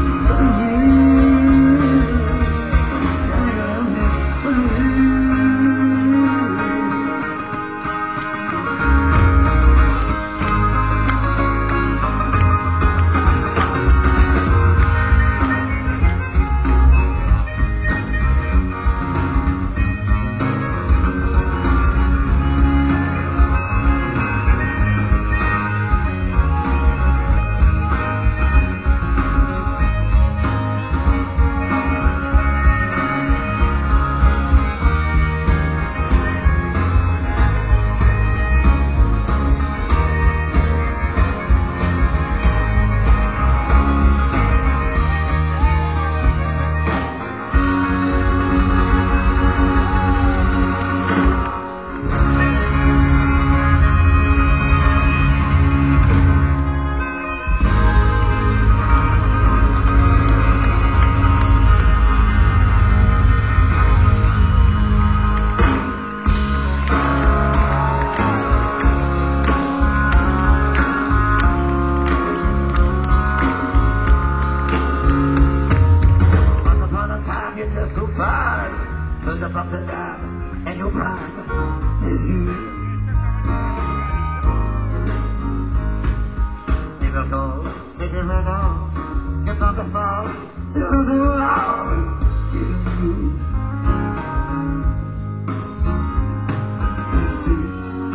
Tell me I love you. So fine, there's a box of dime and your prime is you. Never go, secret right on, you're about to fall, you're the one, you. It's true,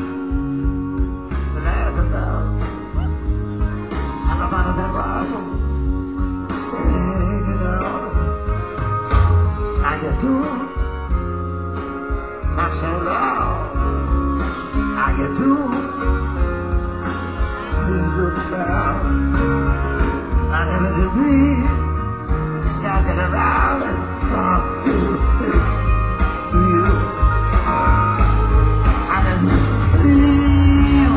to laugh about, I'm about that rival, take it out. How you doing? Talk so loud. How you doing? Seems so proud. I never did breathe. The sky's in around. Oh, it's you. I just feel.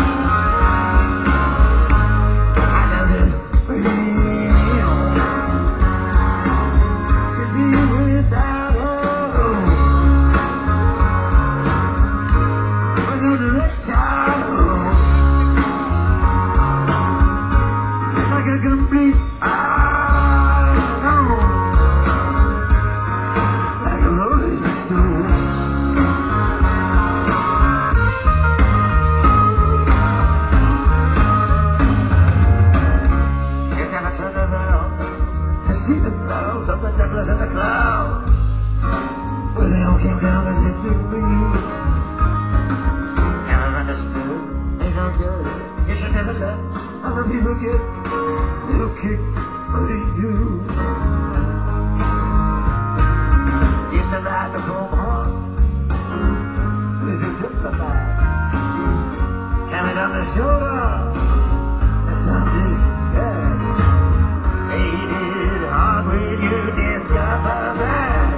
I just feel. To be without her. We're going to direction. Like a complete I know. Like a rolling stone. You never turn around to see the clouds of the jugglers in the cloud. Where they all came down and did things for you. Never understood, they don't get it. You should never let other people get your kick for you. Used to ride the home horse with a diplomat carried on the shoulder. The sun is dead. Hated hard when you discover that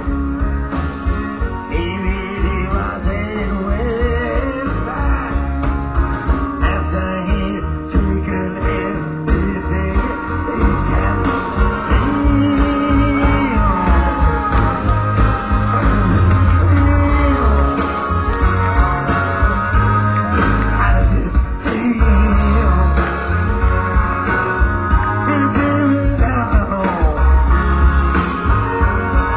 he really wasn't well inside. After he's taken everything he can steal. How does it feel to be without a home?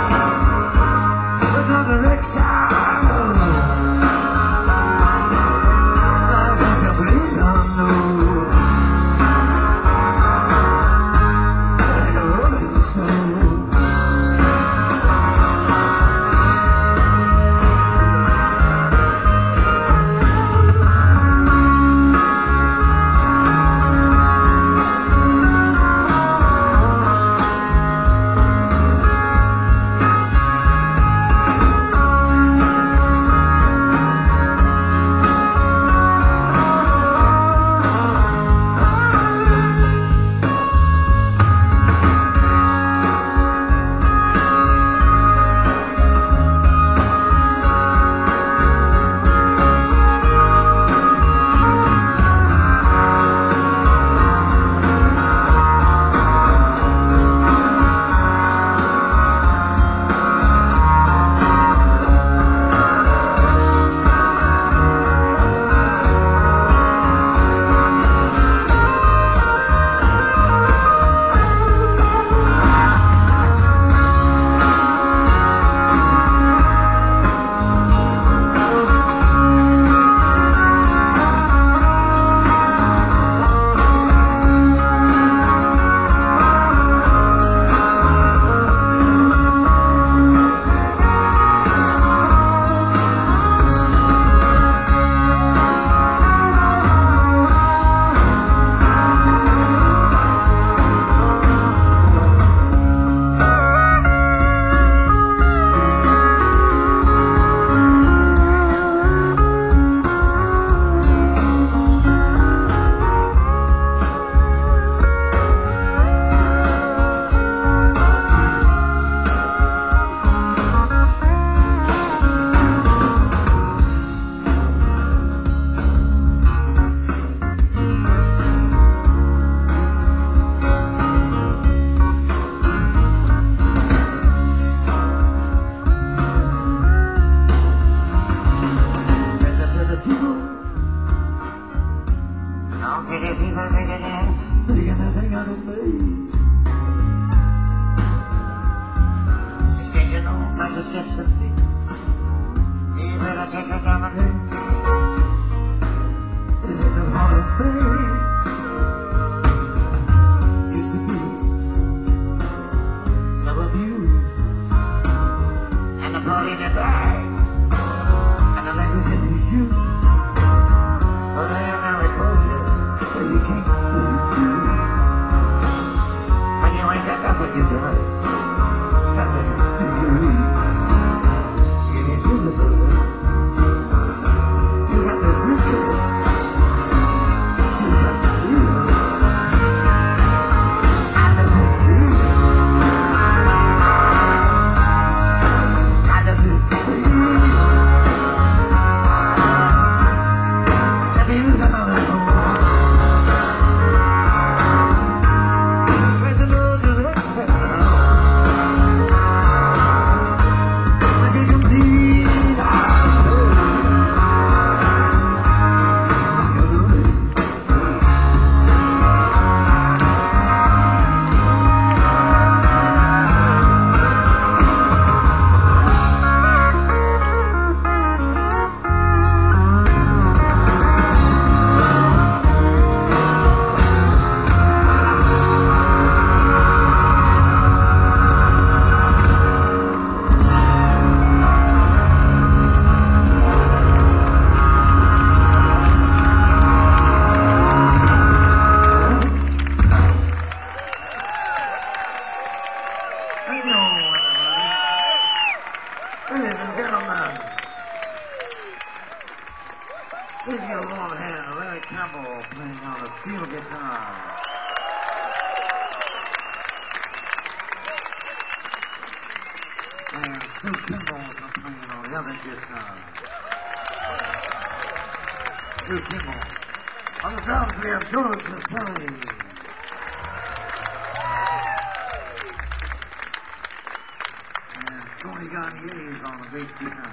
get something. You better take your time and think. Living in Hall of Fame used to be some of you and the party in your bags and the language in the youth. But I am now recalls you, but you can't move. When you ain't got nothing you got, nothing to lose. You're invisible. You got no secrets. You got the real. I doesn't real. I doesn't real. To be with another home. With no direction. Like a complete island. Thank you, everybody. Ladies and gentlemen, with your warm hand, Larry Campbell playing on a steel guitar. And Stu Kimball is playing on the other guitar. Stu Kimball. On the drums we have George Maselli. And Tony Garnier is on the bass guitar.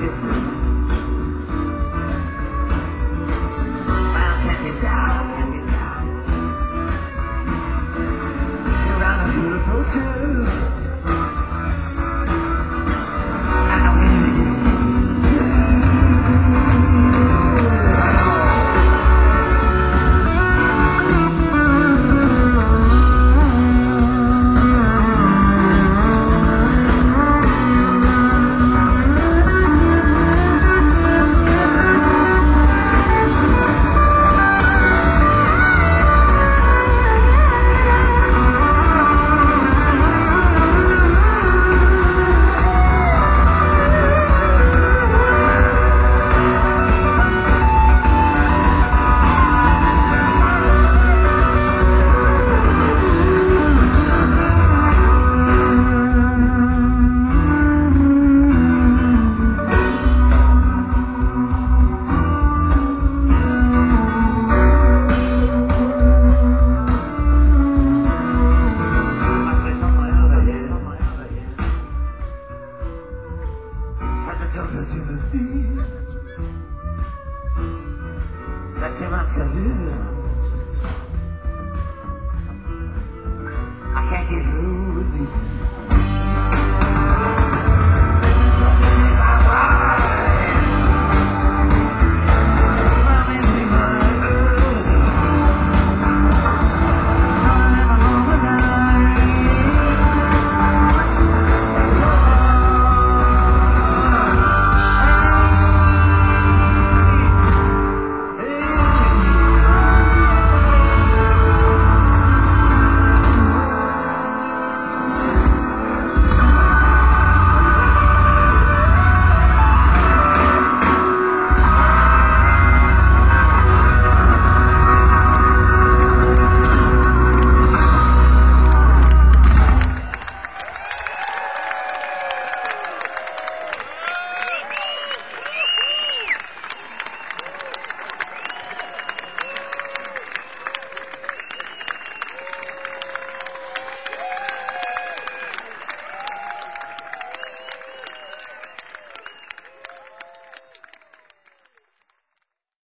pistol. I'll catch it down. Till I'm through the motor. I'll hit it again. Restez masquerade.